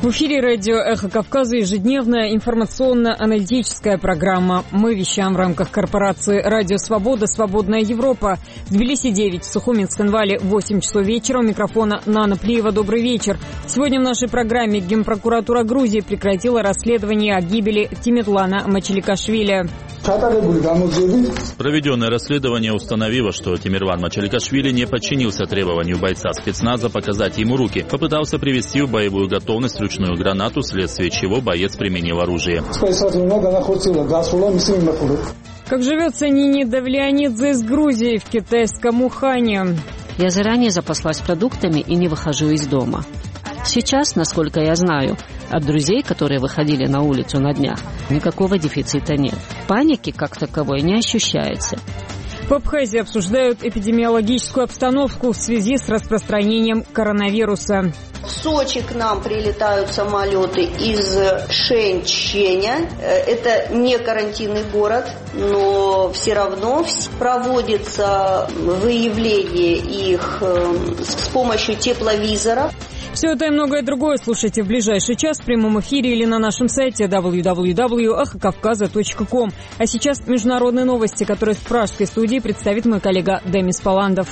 В эфире радио «Эхо Кавказа» ежедневная информационно-аналитическая программа. Мы вещаем в рамках корпорации «Радио Свобода», «Свободная Европа». В Тбилиси 9, в Сухуминском-Вале 8 часов вечера. У микрофона Нана Плиева. Добрый вечер. Сегодня в нашей программе Генпрокуратура Грузии прекратила расследование о гибели Тимирлана Мачеликашвили. Проведенное расследование установило, что Тимирлан Мачеликашвили не подчинился требованию бойца спецназа показать ему руки. Попытался привести в боевую готовность ручную гранату, вследствие чего боец применил оружие. Как живется Нине Давлеонидзе из Грузии в китайском Ухане? Я заранее запаслась продуктами и не выхожу из дома. Сейчас, насколько я знаю, от друзей, которые выходили на улицу на днях, никакого дефицита нет. Паники как таковой не ощущается. В Абхазии обсуждают эпидемиологическую обстановку в связи с распространением коронавируса. В Сочи к нам прилетают самолеты из Шэньчжэня. Это не карантинный город, но все равно проводится выявление их с помощью тепловизоров. Все это и многое другое слушайте в ближайший час в прямом эфире или на нашем сайте www.эхокавказа.ком. А сейчас международные новости, которые в пражской студии представит мой коллега Демис Паландов.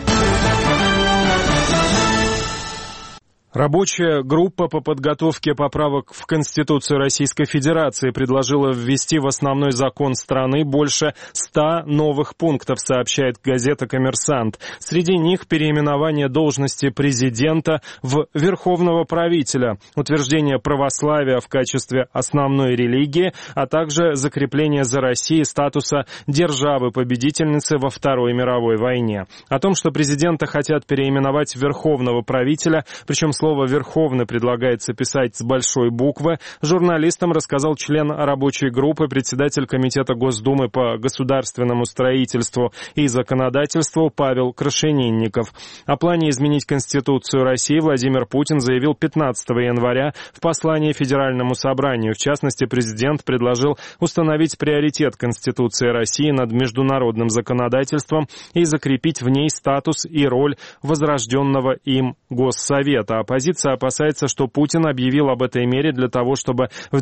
Рабочая группа по подготовке поправок в Конституцию Российской Федерации предложила ввести в основной закон страны больше 100 новых пунктов, сообщает газета «Коммерсант». Среди них переименование должности президента в верховного правителя, утверждение православия в качестве основной религии, а также закрепление за Россией статуса державы-победительницы во Второй мировой войне. О том, что президента хотят переименовать в верховного правителя, причем слово «верховный» предлагается писать с большой буквы, журналистам рассказал член рабочей группы, председатель Комитета Госдумы по государственному строительству и законодательству Павел Крашенинников. О плане изменить Конституцию России Владимир Путин заявил 15 января в послании Федеральному собранию. В частности, президент предложил установить приоритет Конституции России над международным законодательством и закрепить в ней статус и роль возрожденного им Госсовета. Оппозиция опасается, что Путин объявил об этой мере для того, чтобы в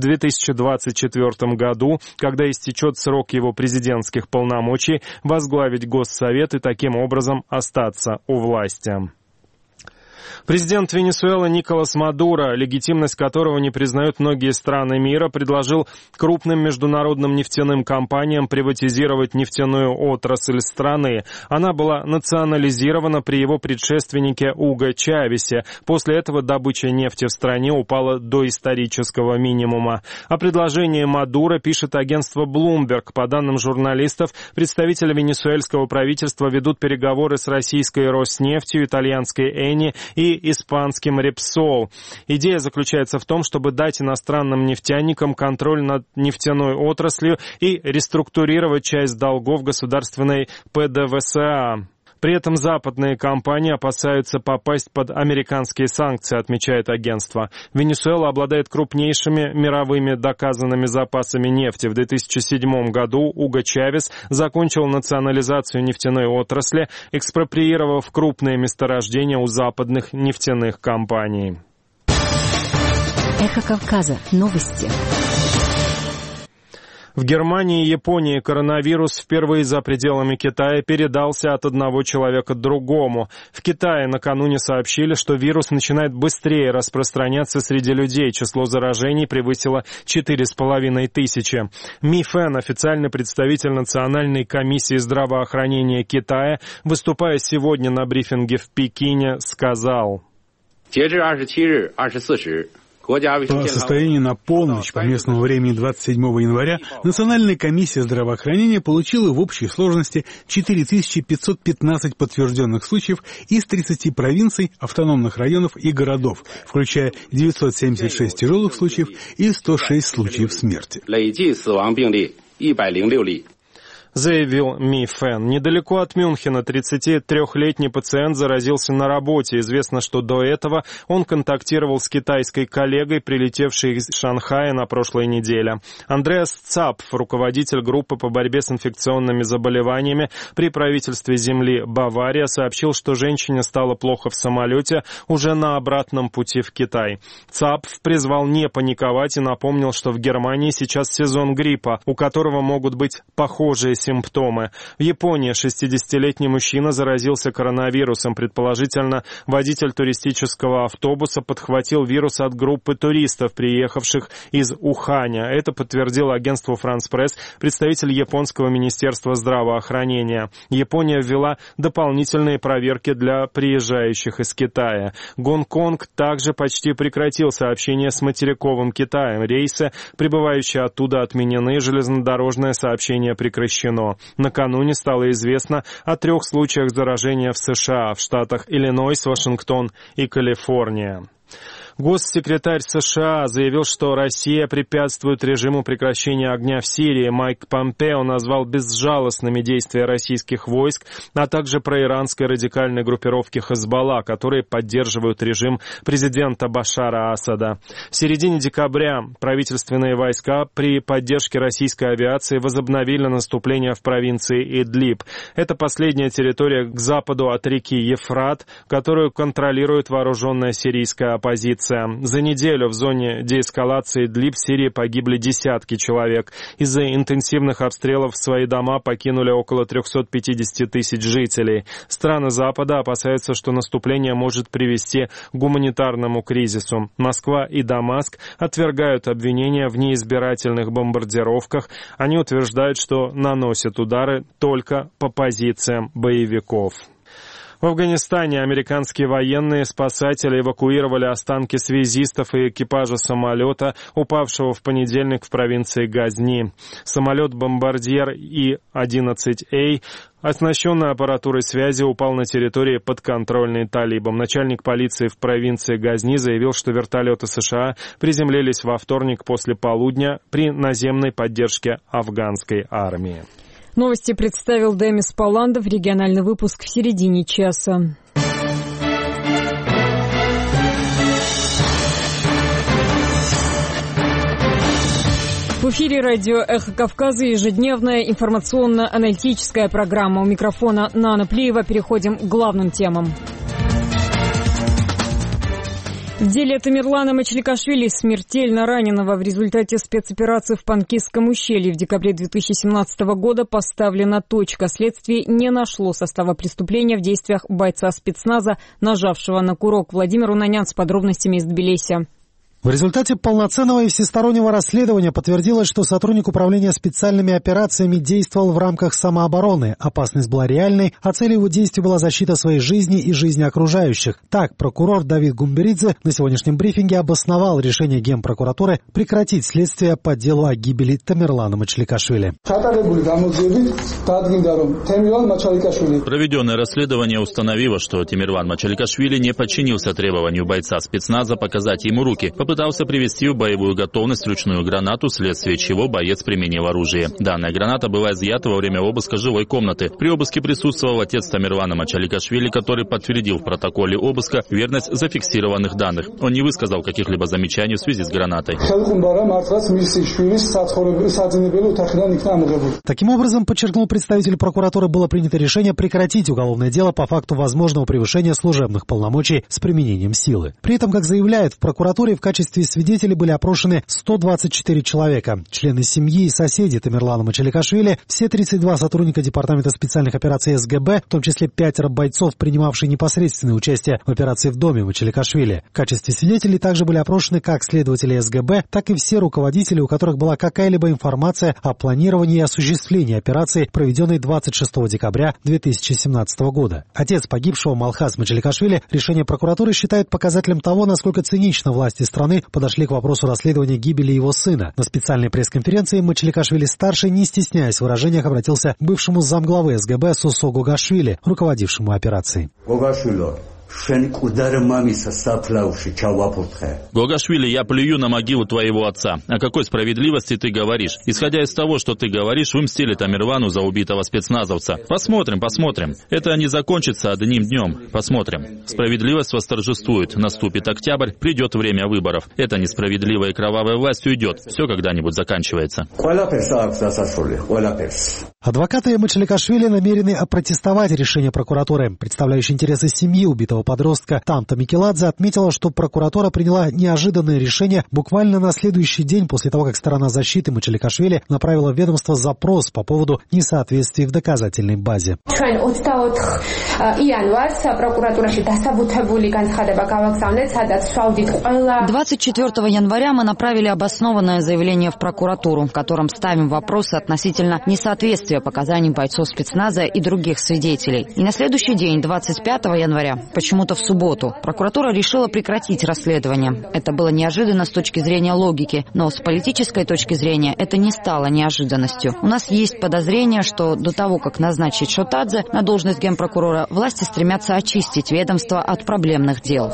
2024 году, когда истечет срок его президентских полномочий, возглавить Госсовет и таким образом остаться у власти. Президент Венесуэлы Николас Мадуро, легитимность которого не признают многие страны мира, предложил крупным международным нефтяным компаниям приватизировать нефтяную отрасль страны. Она была национализирована при его предшественнике Уго Чавесе. После этого добыча нефти в стране упала до исторического минимума. О предложении Мадуро пишет агентство Bloomberg. По данным журналистов, представители венесуэльского правительства ведут переговоры с российской Роснефтью, итальянской Эни и испанским Repsol. Идея заключается в том, чтобы дать иностранным нефтяникам контроль над нефтяной отраслью и реструктурировать часть долгов государственной ПДВСА. При этом западные компании опасаются попасть под американские санкции, отмечает агентство. Венесуэла обладает крупнейшими мировыми доказанными запасами нефти. В 2007 году Уго Чавес закончил национализацию нефтяной отрасли, экспроприировав крупные месторождения у западных нефтяных компаний. Эхо Кавказа. Новости. В Германии и Японии коронавирус впервые за пределами Китая передался от одного человека к другому. В Китае накануне сообщили, что вирус начинает быстрее распространяться среди людей. Число заражений превысило 4500. Ми Фэн, официальный представитель Национальной комиссии здравоохранения Китая, выступая сегодня на брифинге в Пекине, сказал: По состоянию на полночь по местному времени 27 января Национальная комиссия здравоохранения получила в общей сложности 4515 подтвержденных случаев из 30 провинций, автономных районов и городов, включая 976 тяжелых случаев и 106 случаев смерти. заявил Ми Фэн. Недалеко от Мюнхена 33-летний пациент заразился на работе. Известно, что до этого он контактировал с китайской коллегой, прилетевшей из Шанхая на прошлой неделе. Андреас Цапф, руководитель группы по борьбе с инфекционными заболеваниями при правительстве земли Бавария, сообщил, что женщине стало плохо в самолете уже на обратном пути в Китай. Цапф призвал не паниковать и напомнил, что в Германии сейчас сезон гриппа, у которого могут быть похожие симптомы. В Японии 60-летний мужчина заразился коронавирусом. Предположительно, водитель туристического автобуса подхватил вирус от группы туристов, приехавших из Уханя. Это подтвердил агентству France Press представитель японского министерства здравоохранения. Япония ввела дополнительные проверки для приезжающих из Китая. Гонконг также почти прекратил сообщение с материковым Китаем. Рейсы, прибывающие оттуда, отменены, железнодорожное сообщение прекращено. Накануне стало известно о 3 случаях заражения в США, в штатах Иллинойс, Вашингтон и Калифорния. Госсекретарь США заявил, что Россия препятствует режиму прекращения огня в Сирии. Майк Помпео назвал безжалостными действия российских войск, а также проиранской радикальной группировки Хезболла, которые поддерживают режим президента Башара Асада. В середине декабря правительственные войска при поддержке российской авиации возобновили наступление в провинции Идлиб. Это последняя территория к западу от реки Ефрат, которую контролирует вооруженная сирийская оппозиция. За неделю в зоне деэскалации Идлиб в Сирии погибли десятки человек. Из-за интенсивных обстрелов свои дома покинули около 350 тысяч жителей. Страны Запада опасаются, что наступление может привести к гуманитарному кризису. Москва и Дамаск отвергают обвинения в неизбирательных бомбардировках. Они утверждают, что наносят удары только по позициям боевиков. В Афганистане американские военные спасатели эвакуировали останки связистов и экипажа самолета, упавшего в понедельник в провинции Газни. Самолет-бомбардьер И-11А, оснащенный аппаратурой связи, упал на территории, подконтрольной талибам. Начальник полиции в провинции Газни заявил, что вертолеты США приземлились во вторник после полудня при наземной поддержке афганской армии. Новости представил Демис Паландов. Региональный выпуск в середине часа. В эфире радио «Эхо Кавказа» ежедневная информационно-аналитическая программа. У микрофона Нана Плиева. Переходим к главным темам. В деле Тамерлана Мачаликашвили, смертельно раненого в результате спецоперации в Панкисском ущелье в декабре 2017 года, поставлена точка. Следствие не нашло состава преступления в действиях бойца спецназа, нажавшего на курок. Владимир Унанян с подробностями из Тбилиси. В результате полноценного и всестороннего расследования подтвердилось, что сотрудник управления специальными операциями действовал в рамках самообороны. Опасность была реальной, а целью его действий была защита своей жизни и жизни окружающих. Так, прокурор Давид Гумберидзе на сегодняшнем брифинге обосновал решение Генпрокуратуры прекратить следствие по делу о гибели Тамерлана Мачаликашвили. Проведенное расследование установило, что Тамерлан Мачаликашвили не подчинился требованию бойца спецназа показать ему руки. Попытался привести в боевую готовность ручную гранату, вследствие чего боец применил оружие. Данная граната была изъята во время обыска жилой комнаты. При обыске присутствовал отец Тамерлана Мачаликашвили, который подтвердил в протоколе обыска верность зафиксированных данных. Он не высказал каких-либо замечаний в связи с гранатой. Таким образом, подчеркнул представитель прокуратуры, было принято решение прекратить уголовное дело по факту возможного превышения служебных полномочий с применением силы. При этом, как заявляют в прокуратуре, в качестве свидетелей были опрошены 124 человека. Члены семьи и соседи Тамерлана Мачаликашвили, все 32 сотрудника Департамента специальных операций СГБ, в том числе 5 бойцов, принимавшие непосредственное участие в операции в доме Мачаликашвили. В качестве свидетелей также были опрошены как следователи СГБ, так и все руководители, у которых была какая-либо информация о планировании и осуществлении операции, проведенной 26 декабря 2017 года. Отец погибшего Малхаз Мачаликашвили решение прокуратуры считает показателем того, насколько цинично власти страны подошли к вопросу расследования гибели его сына. На специальной пресс-конференции Мачаликашвили-старший, не стесняясь в выражениях, обратился к бывшему замглавы СГБ Сусо Гогашвили, руководившему операцией. Гогашвили, я плюю на могилу твоего отца. О какой справедливости ты говоришь? Исходя из того, что ты говоришь, вы мстили Тамирвану за убитого спецназовца. Посмотрим. Это не закончится одним днем. Посмотрим. Справедливость восторжествует. Наступит октябрь, придет время выборов. Эта несправедливая и кровавая власть уйдет. Все когда-нибудь заканчивается. Адвокаты Мачаликашвили намерены опротестовать решение прокуратуры. Представляющий интересы семьи убитого подростка Тамта Микеладзе отметила, что прокуратура приняла неожиданное решение буквально на следующий день после того, как сторона защиты Мачаликашвили направила в ведомство запрос по поводу несоответствий в доказательной базе. 24 января мы направили обоснованное заявление в прокуратуру, в котором ставим вопросы относительно несоответствия показаний бойцов спецназа и других свидетелей. И на следующий день, 25 января, почему-то в субботу, прокуратура решила прекратить расследование. Это было неожиданно с точки зрения логики, но с политической точки зрения это не стало неожиданностью. У нас есть подозрение, что до того, как назначить Шотадзе на должность генпрокурора, власти стремятся очистить ведомство от проблемных дел.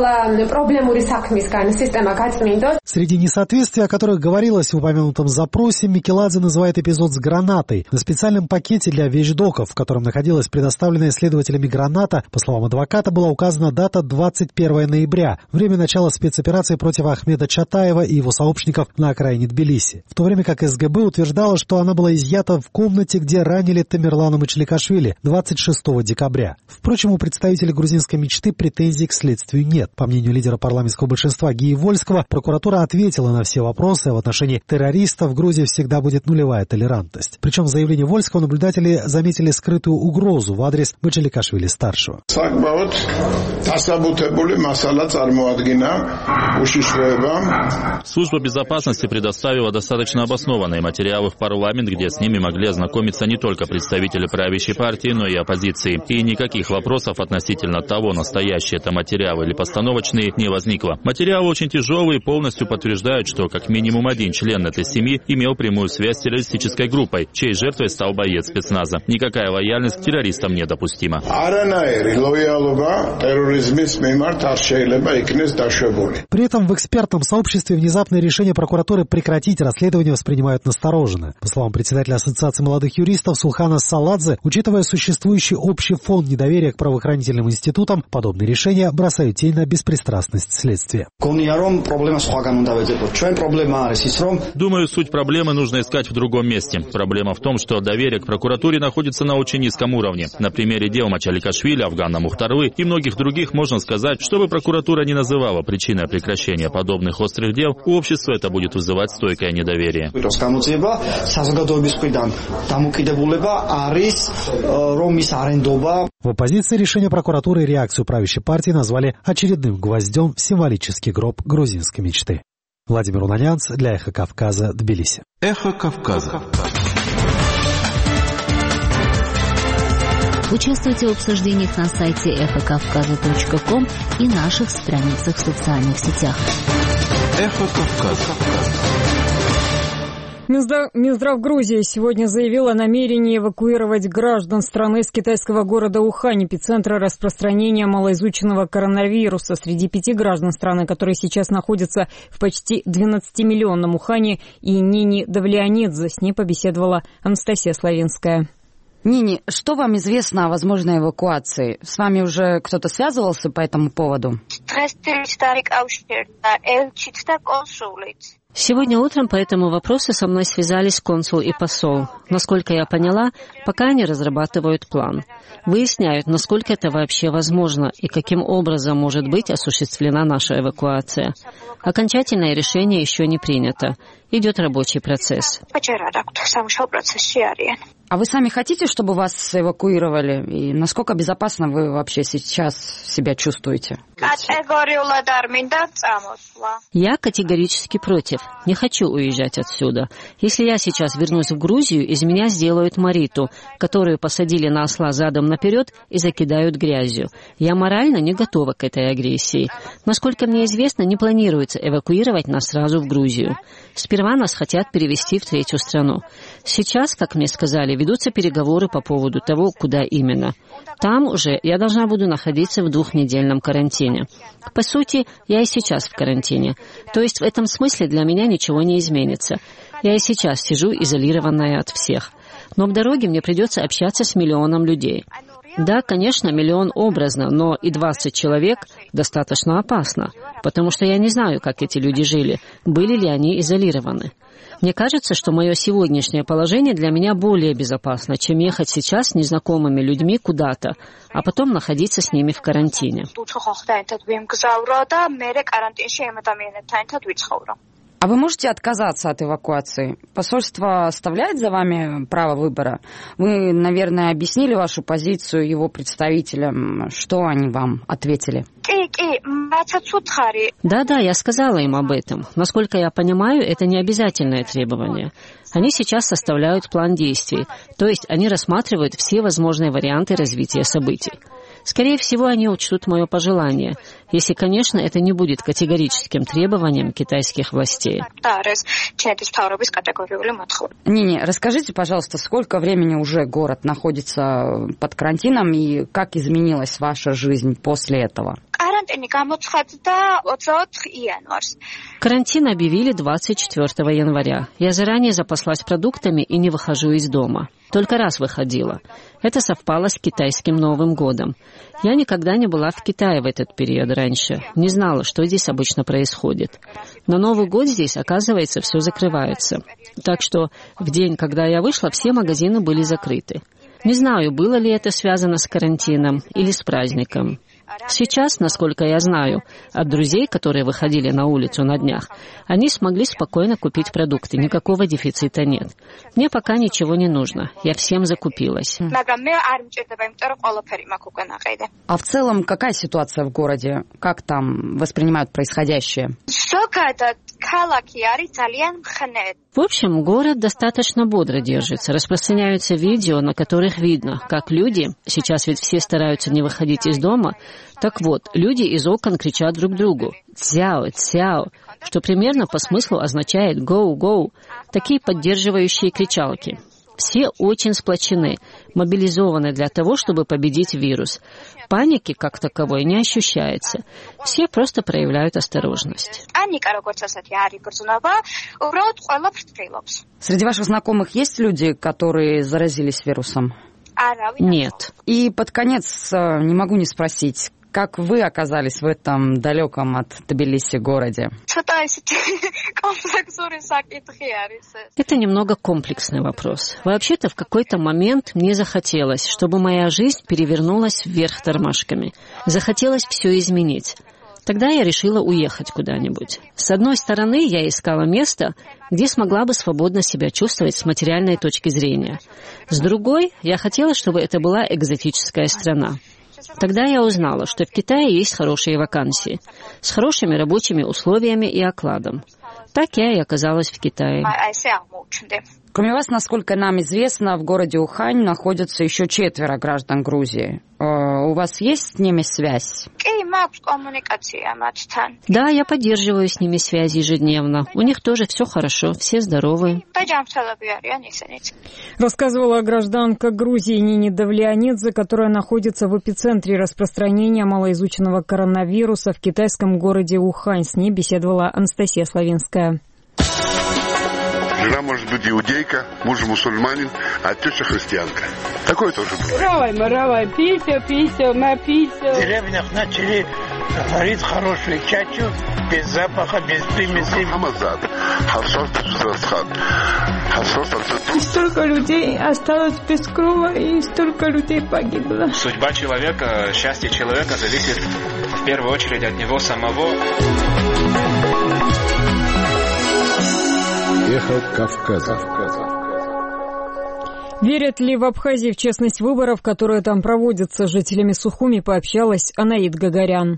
Среди несоответствий, о которых говорилось в упомянутом запросе, Микеладзе называет эпизод с гранатой. На специальном пакете для вещдоков, в котором находилась предоставленная следователями граната, по словам адвоката, была указана дата 21 ноября, время начала спецоперации против Ахмеда Чатаева и его сообщников на окраине Тбилиси. В то время как СГБ утверждала, что она была изъята в комнате, где ранили Тамерлана Мачаликашвили 26 декабря. Впрочем, у представителей грузинской мечты претензий к следствию нет. По мнению лидера парламентского большинства Гии Вольского, прокуратура ответила на все вопросы, а в отношении террористов в Грузии всегда будет нулевая толерантность. Причем в заявлении Вольского наблюдатели заметили скрытую угрозу в адрес Мачаликашвили-старшего. Служба безопасности предоставила достаточно обоснованные материалы в парламент, где с ними могли ознакомиться не только представители правящей партии, но и оппозиции. И никаких вопросов относительно того, настоящие это материалы или постановочные, не возникло. Материалы очень тяжелые и полностью подтверждают, что как минимум один член этой семьи имел прямую связь с террористической группой, чьей жертвой стал боец спецназа. Никакая лояльность к террористам недопустима. При этом в экспертном сообществе внезапное решение прокуратуры прекратить расследование воспринимают настороженно. По словам председателя Ассоциации молодых юристов Сулхана Саладзе, учитывая существующий общий фон недоверия к правоохранительным институтам, подобные решения бросают тень на беспристрастность следствия. Думаю, суть проблемы нужно искать в другом месте. Проблема в том, что доверие к прокуратуре находится на очень низком уровне. На примере дел Мачаликашвили, Афгана Мухтарлы и многих других можно сказать, что бы прокуратура не называла причиной прекращения подобных острых дел, у общества это будет вызывать стойкое недоверие. В оппозиции решение прокуратуры и реакцию правящей партии назвали очередным гвоздем в символический гроб грузинской мечты. Владимир Унанянц для «Эхо Кавказа», Тбилиси. «Эхо Кавказа». Участвуйте в обсуждениях на сайте эхокавказа.ком и наших страницах в социальных сетях. «Эхо Кавказа». Минздрав Грузии сегодня заявил о намерении эвакуировать граждан страны из китайского города Ухань, эпицентра распространения малоизученного коронавируса. Среди 5 граждан страны, которые сейчас находятся в почти 12-миллионном Ухане, и Нини Давлеонидзе. С ней побеседовала Анастасия Славинская. Нини, что вам известно о возможной эвакуации? С вами уже кто-то связывался по этому поводу? Сегодня утром по этому вопросу со мной связались консул и посол. Насколько я поняла, пока они разрабатывают план. Выясняют, насколько это вообще возможно и каким образом может быть осуществлена наша эвакуация. Окончательное решение еще не принято. Идет рабочий процесс. А вы сами хотите, чтобы вас эвакуировали? И насколько безопасно вы вообще сейчас себя чувствуете? Я категорически против. Не хочу уезжать отсюда. Если я сейчас вернусь в Грузию, из меня сделают Мариту, которую посадили на осла задом наперед и закидают грязью. Я морально не готова к этой агрессии. Насколько мне известно, не планируется эвакуировать нас сразу в Грузию. Сперва Сперва нас хотят перевести в третью страну. Сейчас, как мне сказали, ведутся переговоры по поводу того, куда именно. Там уже я должна буду находиться в 2-недельном карантине. По сути, я и сейчас в карантине. То есть в этом смысле для меня ничего не изменится. Я и сейчас сижу изолированная от всех. Но в дороге мне придется общаться с миллионом людей. Да, конечно, 1 миллион образно, но и 20 человек достаточно опасно, потому что я не знаю, как эти люди жили, были ли они изолированы. Мне кажется, что мое сегодняшнее положение для меня более безопасно, чем ехать сейчас с незнакомыми людьми куда-то, а потом находиться с ними в карантине. А вы можете отказаться от эвакуации? Посольство оставляет за вами право выбора? Вы, наверное, объяснили вашу позицию его представителям. Что они вам ответили? Да, я сказала им об этом. Насколько я понимаю, это не обязательное требование. Они сейчас составляют план действий, то есть они рассматривают все возможные варианты развития событий. Скорее всего, они учтут мое пожелание, если, конечно, это не будет категорическим требованием китайских властей. Расскажите, пожалуйста, сколько времени уже город находится под карантином и как изменилась ваша жизнь после этого? Карантин объявили 24 января. Я заранее запаслась продуктами и не выхожу из дома. Только раз выходила. Это совпало с китайским Новым годом. Я никогда не была в Китае в этот период раньше. Не знала, что здесь обычно происходит. На Новый год здесь, оказывается, все закрывается. Так что в день, когда я вышла, все магазины были закрыты. Не знаю, было ли это связано с карантином или с праздником. Сейчас, насколько я знаю, от друзей, которые выходили на улицу на днях, они смогли спокойно купить продукты, никакого дефицита нет. Мне пока ничего не нужно, я всем закупилась. А в целом, какая ситуация в городе? Как там воспринимают происходящее? В общем, город достаточно бодро держится. Распространяются видео, на которых видно, как люди, сейчас ведь все стараются не выходить из дома, так вот, люди из окон кричат друг другу «Цяо, цяо», что примерно по смыслу означает «Go, go», такие поддерживающие кричалки. Все очень сплочены, мобилизованы для того, чтобы победить вирус. Паники как таковой не ощущается. Все просто проявляют осторожность. Среди ваших знакомых есть люди, которые заразились вирусом? Нет. И под конец не могу не спросить, как вы оказались в этом далеком от Тбилиси городе? Это немного комплексный вопрос. Вообще-то в какой-то момент мне захотелось, чтобы моя жизнь перевернулась вверх тормашками. Захотелось все изменить. Тогда я решила уехать куда-нибудь. С одной стороны, я искала место, где смогла бы свободно себя чувствовать с материальной точки зрения. С другой, я хотела, чтобы это была экзотическая страна. Тогда я узнала, что в Китае есть хорошие вакансии, с хорошими рабочими условиями и окладом. Так я и оказалась в Китае. Кроме вас, насколько нам известно, в городе Ухань находятся еще 4 граждан Грузии. У вас есть с ними связь? Да, я поддерживаю с ними связь ежедневно. У них тоже все хорошо, все здоровы. Рассказывала гражданка Грузии Нини Давлеонидзе, которая находится в эпицентре распространения малоизученного коронавируса в китайском городе Ухань. С ней беседовала Анастасия Славинская. Жена может быть иудейка, муж мусульманин, а теща христианка. Такое тоже бывает. Равай, пися, напися. В деревнях начали варить хорошую чачу, без запаха, без примесей. Столько людей осталось без крова, и столько людей погибло. Судьба человека, счастье человека зависит в первую очередь от него самого. Эхо Кавказа. Верят ли в Абхазии в честность выборов, которые там проводятся? С жителями Сухуми пообщалась Анаид Гагарян.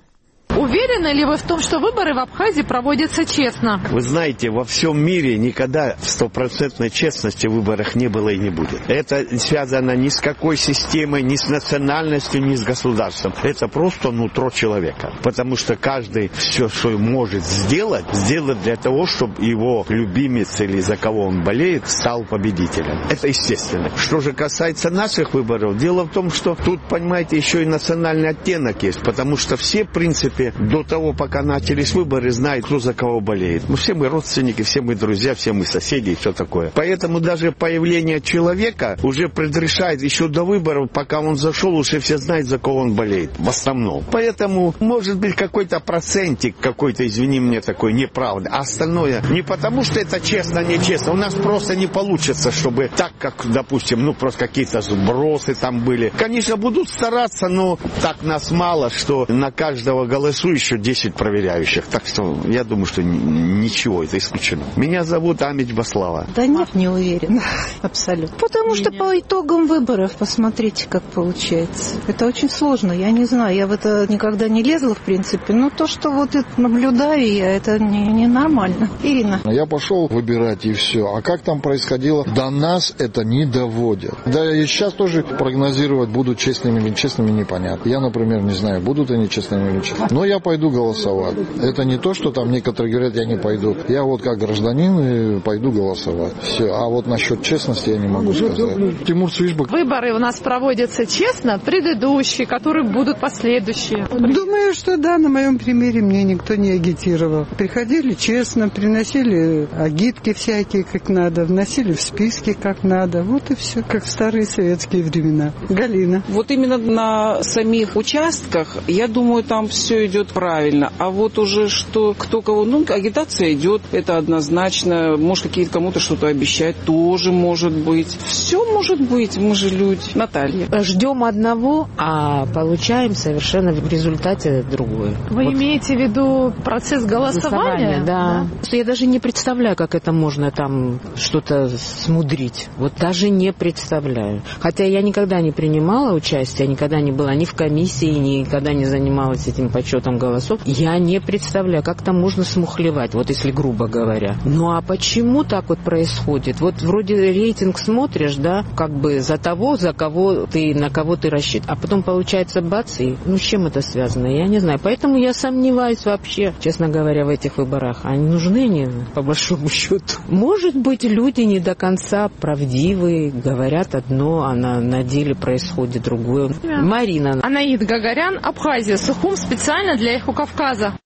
Уверены ли вы в том, что выборы в Абхазии проводятся честно? Вы знаете, во всем мире никогда стопроцентной честности в выборах не было и не будет. Это связано ни с какой системой, ни с национальностью, ни с государством. Это просто нутро человека. Потому что каждый все, что может сделать для того, чтобы его любимец или за кого он болеет, стал победителем. Это естественно. Что же касается наших выборов, дело в том, что тут, понимаете, еще и национальный оттенок есть. Потому что все, в принципе, до того, пока начались выборы, знают, кто за кого болеет. Все мы родственники, все мы друзья, все мы соседи и все такое. Поэтому даже появление человека уже предрешает еще до выборов, пока он зашел, уже все знают, за кого он болеет. В основном. Поэтому, может быть, какой-то процентик, какой-то, извини меня, такой неправды. А остальное не потому, что это честно, нечестно. У нас просто не получится, чтобы так, как, допустим, просто какие-то сбросы там были. Конечно, будут стараться, но так нас мало, что на каждого голосующего 10 проверяющих. Так что я думаю, что ничего, это исключено. Меня зовут Амич Баслава. Да нет, не уверена. Абсолютно. Потому что по итогам выборов посмотрите, как получается. Это очень сложно, я не знаю. Я в это никогда не лезла, в принципе. Но то, что вот это наблюдаю я, это не нормально. Ирина. Я пошел выбирать и все. А как там происходило, до нас это не доводят. Да и сейчас тоже прогнозировать, будут честными или нечестными, непонятно. Я, например, не знаю, будут они честными или нечестными. Но я пойду голосовать. Это не то, что там некоторые говорят, я не пойду. Я вот как гражданин пойду голосовать. Все. А вот насчет честности я не могу сказать. Тимур Цвишбак. Выборы у нас проводятся честно, предыдущие, которые будут последующие. Думаю, что да, на моем примере мне никто не агитировал. Приходили честно, приносили агитки всякие, как надо, вносили в списки, как надо. Вот и все, как в старые советские времена. Галина. Вот именно на самих участках, я думаю, там все идет правильно. А вот уже что, кто кого, агитация идет, это однозначно. Может, кому-то что-то обещать, тоже может быть. Все может быть, мы же люди. Наталья. Ждем одного, а получаем совершенно в результате другое. Вы имеете в виду процесс голосования? Да. Я даже не представляю, как это можно там что-то смудрить. Вот даже не представляю. Хотя я никогда не принимала участие, никогда не была ни в комиссии, никогда не занималась этим подсчетом голосов. Я не представляю, как там можно смухлевать, вот если грубо говоря. Ну а почему так вот происходит? Вот вроде рейтинг смотришь, да, как бы за того, на кого ты рассчитываешь. А потом получается бац, и с чем это связано? Я не знаю. Поэтому я сомневаюсь вообще, честно говоря, в этих выборах. Они нужны они, по большому счету? Может быть, люди не до конца правдивые, говорят одно, а на деле происходит другое. Марина. Анаид Гагарян, Абхазия, Сухум, специально для «Эхо Кавказа».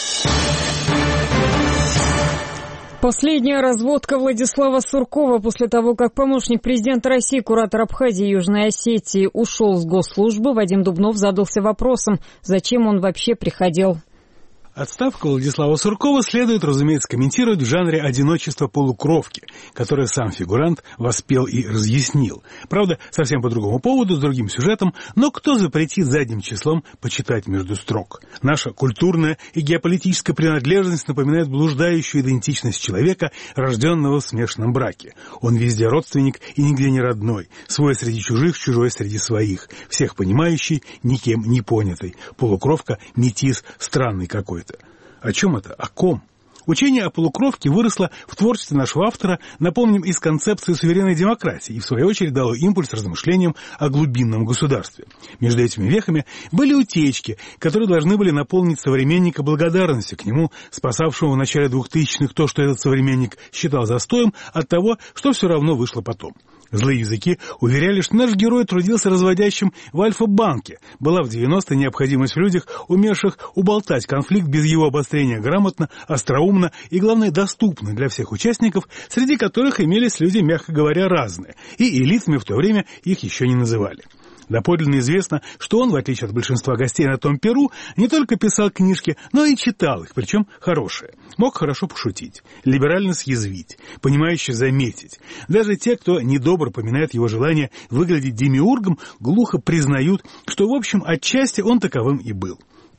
Последняя разводка Владислава Суркова после того, как помощник президента России, куратор Абхазии и Южной Осетии ушел с госслужбы, Вадим Дубнов задался вопросом, зачем он вообще приходил. Отставку Владислава Суркова следует, разумеется, комментировать в жанре одиночества полукровки, которое сам фигурант воспел и разъяснил. Правда, совсем по другому поводу, с другим сюжетом, но кто запретит задним числом почитать между строк? Наша культурная и геополитическая принадлежность напоминает блуждающую идентичность человека, рожденного в смешанном браке. Он везде родственник и нигде не родной, свой среди чужих, чужой среди своих, всех понимающий, никем не понятый. Полукровка, метис, странный какой-то. О чем это? О ком? Учение о полукровке выросло в творчестве нашего автора, напомним, из концепции суверенной демократии и, в свою очередь, дало импульс размышлениям о глубинном государстве. Между этими вехами были утечки, которые должны были наполнить современника благодарностью к нему, спасавшему в начале 2000-х то, что этот современник считал застоем, от того, что все равно вышло потом. Злые языки уверяли, что наш герой трудился разводящим в Альфа-банке. Была в 90-е необходимость в людях, умевших уболтать конфликт без его обострения грамотно, остроумно и, главное, доступно для всех участников, среди которых имелись люди, мягко говоря, разные, и элитами в то время их еще не называли. Доподлинно известно, что он, в отличие от большинства гостей на том Перу, не только писал книжки, но и читал их, причем хорошие. Мог хорошо пошутить, либерально съязвить, понимающе заметить. Даже те, кто недобро поминает его желание выглядеть демиургом, глухо признают, что, в общем, отчасти он таковым и был.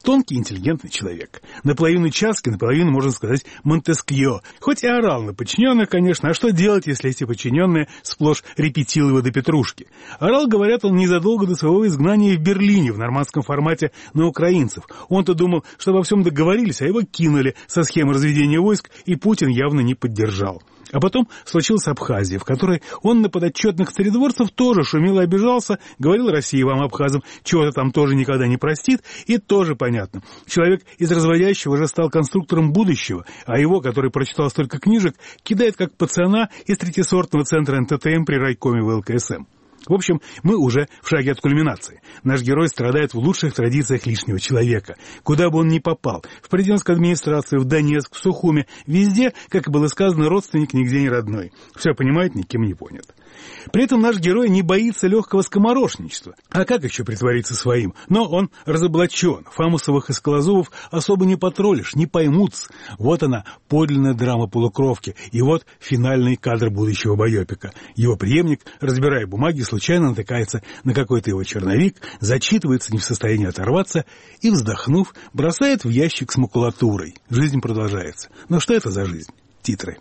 Тонкий, интеллигентный человек. Наполовину Часки, наполовину, можно сказать, Монтескьё. Хоть и орал на подчиненных, конечно, а что делать, если эти подчиненные сплошь репетил его до петрушки? Орал, говорят, он незадолго до своего изгнания в Берлине в нормандском формате на украинцев. Он-то думал, что обо всем договорились, а его кинули со схемы разведения войск, и Путин явно не поддержал. А потом случилась Абхазия, в которой он на подотчетных царедворцев тоже шумел и обижался, говорил России вам, абхазам, чего-то там тоже никогда не простит, и тоже понятно. Человек из разводящего уже стал конструктором будущего, а его, который прочитал столько книжек, кидает как пацана из третьесортного центра НТТМ при райкоме ВЛКСМ. В общем, мы уже в шаге от кульминации. Наш герой страдает в лучших традициях лишнего человека. Куда бы он ни попал, в президентскую администрацию, в Донецк, в Сухуми, везде, как и было сказано, родственник нигде не родной. Все понимает, никем не понят. При этом наш герой не боится легкого скоморошничества. А как еще притвориться своим? Но он разоблачен. Фамусовых и Скалозубов особо не потроллишь, не поймутся. Вот она, подлинная драма полукровки. И вот финальный кадр будущего байопика. Его преемник, разбирая бумаги, случайно натыкается на какой-то его черновик, зачитывается, не в состоянии оторваться, и, вздохнув, бросает в ящик с макулатурой. Жизнь продолжается. Но что это за жизнь? Титры.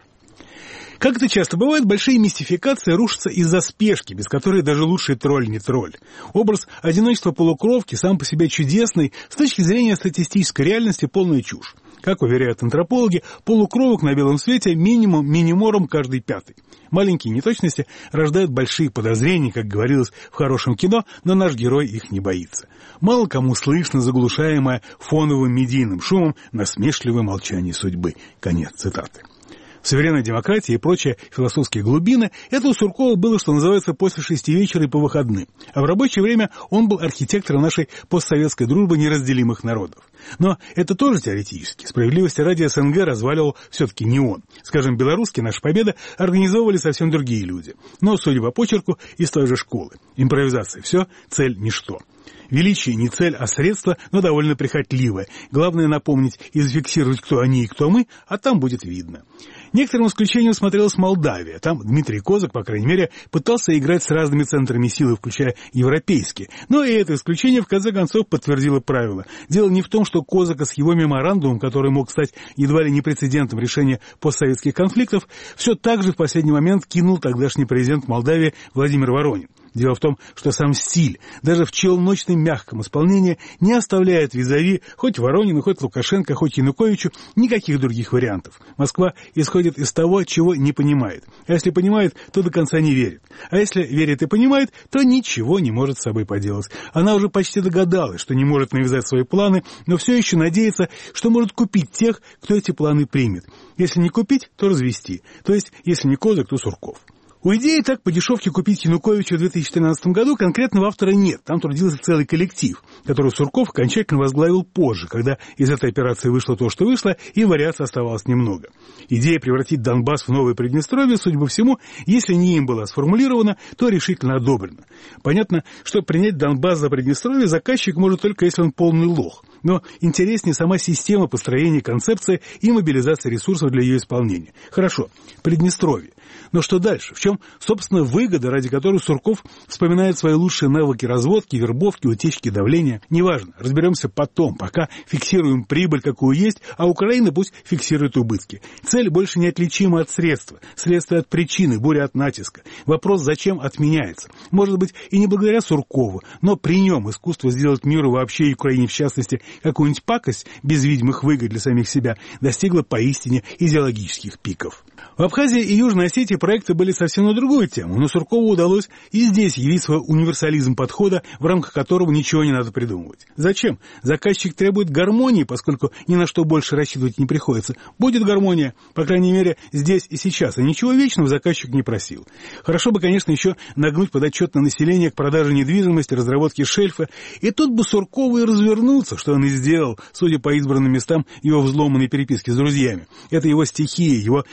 Как это часто бывает, большие мистификации рушатся из-за спешки, без которой даже лучший тролль не тролль. Образ одиночества полукровки сам по себе чудесный, с точки зрения статистической реальности полная чушь. Как уверяют антропологи, полукровок на белом свете минимум каждый пятый. Маленькие неточности рождают большие подозрения, как говорилось в хорошем кино, но наш герой их не боится. Мало кому слышно заглушаемое фоновым медийным шумом насмешливое молчание судьбы. Конец цитаты. В суверенной демократии и прочие философские глубины это у Суркова было, что называется, после 6 вечера и по выходным. А в рабочее время он был архитектором нашей постсоветской дружбы неразделимых народов. Но это тоже теоретически. Справедливости ради СНГ разваливал все-таки не он. Скажем, белорусские «Наши Победы» организовывали совсем другие люди. Но, судя по почерку, из той же школы. Импровизация – все, цель – ничто. Величие не цель, а средство, но довольно прихотливое. Главное напомнить и зафиксировать, кто они и кто мы, а там будет видно. Некоторым исключением смотрелась Молдавия. Там Дмитрий Козак, по крайней мере, пытался играть с разными центрами силы, включая европейские. Но и это исключение, в конце концов, подтвердило правило. Дело не в том, что Козака с его меморандумом, который мог стать едва ли не прецедентом решения постсоветских конфликтов, все так же в последний момент кинул тогдашний президент Молдавии Владимир Воронин. Дело в том, что сам стиль, даже в челночном мягком исполнении, не оставляет визави хоть Воронину, хоть Лукашенко, хоть Януковичу никаких других вариантов. Москва исходит из того, чего не понимает. А если понимает, то до конца не верит. А если верит и понимает, то ничего не может с собой поделать. Она уже почти догадалась, что не может навязать свои планы, но все еще надеется, что может купить тех, кто эти планы примет. Если не купить, то развести. То есть, если не Козак, то Сурков. У идеи так по дешевке купить Януковича в 2013 году конкретного автора нет. Там трудился целый коллектив, который Сурков окончательно возглавил позже, когда из этой операции вышло то, что вышло, и вариаций оставалось немного. Идея превратить Донбасс в новое Приднестровье, судя по всему, если не им была сформулирована, то решительно одобрена. Понятно, что принять Донбасс за Приднестровье заказчик может только если он полный лох. Но интереснее сама система построения концепции и мобилизации ресурсов для ее исполнения. Хорошо, Приднестровье. Но что дальше? В чем, собственно, выгода, ради которой Сурков вспоминает свои лучшие навыки разводки, вербовки, утечки, давления? Неважно, разберемся потом, пока фиксируем прибыль, какую есть, а Украина пусть фиксирует убытки. Цель больше неотличима от средства, следствие от причины, буря от натиска. Вопрос, зачем, отменяется. Может быть, и не благодаря Суркову, но при нем искусство сделать миру вообще и Украине в частности какую-нибудь пакость без видимых выгод для самих себя достигло поистине идеологических пиков. В Абхазии и Южной Осетии проекты были совсем на другую тему, но Суркову удалось и здесь явить свой универсализм подхода, в рамках которого ничего не надо придумывать. Зачем? Заказчик требует гармонии, поскольку ни на что больше рассчитывать не приходится. Будет гармония, по крайней мере, здесь и сейчас, а ничего вечного заказчик не просил. Хорошо бы, конечно, еще нагнуть подотчетное население к продаже недвижимости, разработке шельфа, и тут бы Суркову и развернуться, что он и сделал, судя по избранным местам его взломанной переписки с друзьями. Это его стихия, его блистательная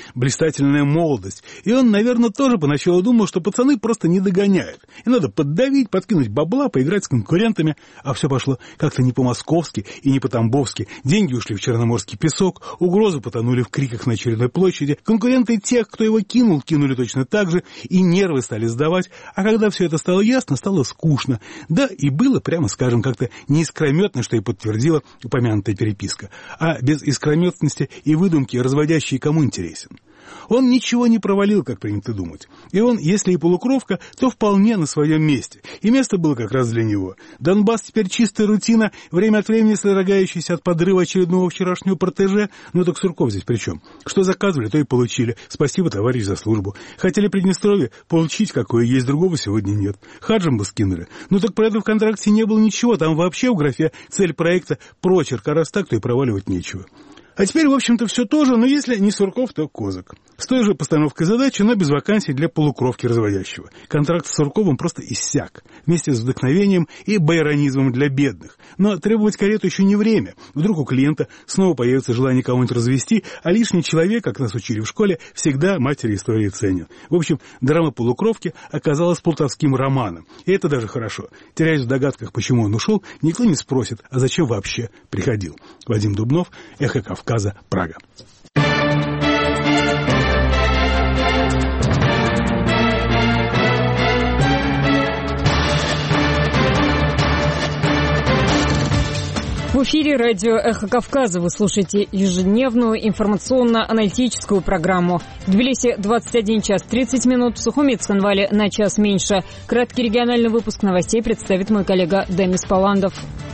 избирательная молодость. И он, наверное, тоже поначалу думал, что пацаны просто не догоняют. И надо поддавить, подкинуть бабла, поиграть с конкурентами. А все пошло как-то не по-московски и не по-тамбовски. Деньги ушли в черноморский песок, угрозы потонули в криках на очередной площади. Конкуренты тех, кто его кинул, кинули точно так же, и нервы стали сдавать. А когда все это стало ясно, стало скучно. Да, и было, прямо скажем, как-то неискрометно, что и подтвердила упомянутая переписка. А без искрометности и выдумки разводящий кому интересен? Он ничего не провалил, как принято думать. И он, если и полукровка, то вполне на своем месте. И место было как раз для него. Донбасс теперь чистая рутина, время от времени содрогающаяся от подрыва очередного вчерашнего протеже. Ну так Сурков здесь при чем? Что заказывали, то и получили. Спасибо, товарищ, за службу. Хотели Приднестровье получить, какое есть, другого сегодня нет. Хаджем бы скинули. Ну так про это в контракте не было ничего. Там вообще в графе цель проекта прочерк, а раз так, то и проваливать нечего. А теперь, в общем-то, все то же, но если не Сурков, то Козак. С той же постановкой задачи, но без вакансий для полукровки разводящего. Контракт с Сурковым просто иссяк, вместе с вдохновением и байронизмом для бедных. Но требовать карету еще не время. Вдруг у клиента снова появится желание кого-нибудь развести, а лишний человек, как нас учили в школе, всегда матери истории ценен. В общем, драма полукровки оказалась плутовским романом. И это даже хорошо. Теряясь в догадках, почему он ушел, никто не спросит, а зачем вообще приходил. Вадим Дубнов, Эхо Кавказа, Прага. В эфире радио «Эхо Кавказа». Вы слушаете ежедневную информационно-аналитическую программу. В Тбилиси 21 час 30 минут, в Сухуми и Цхинвале на час меньше. Краткий региональный выпуск новостей представит мой коллега Демис Паландов.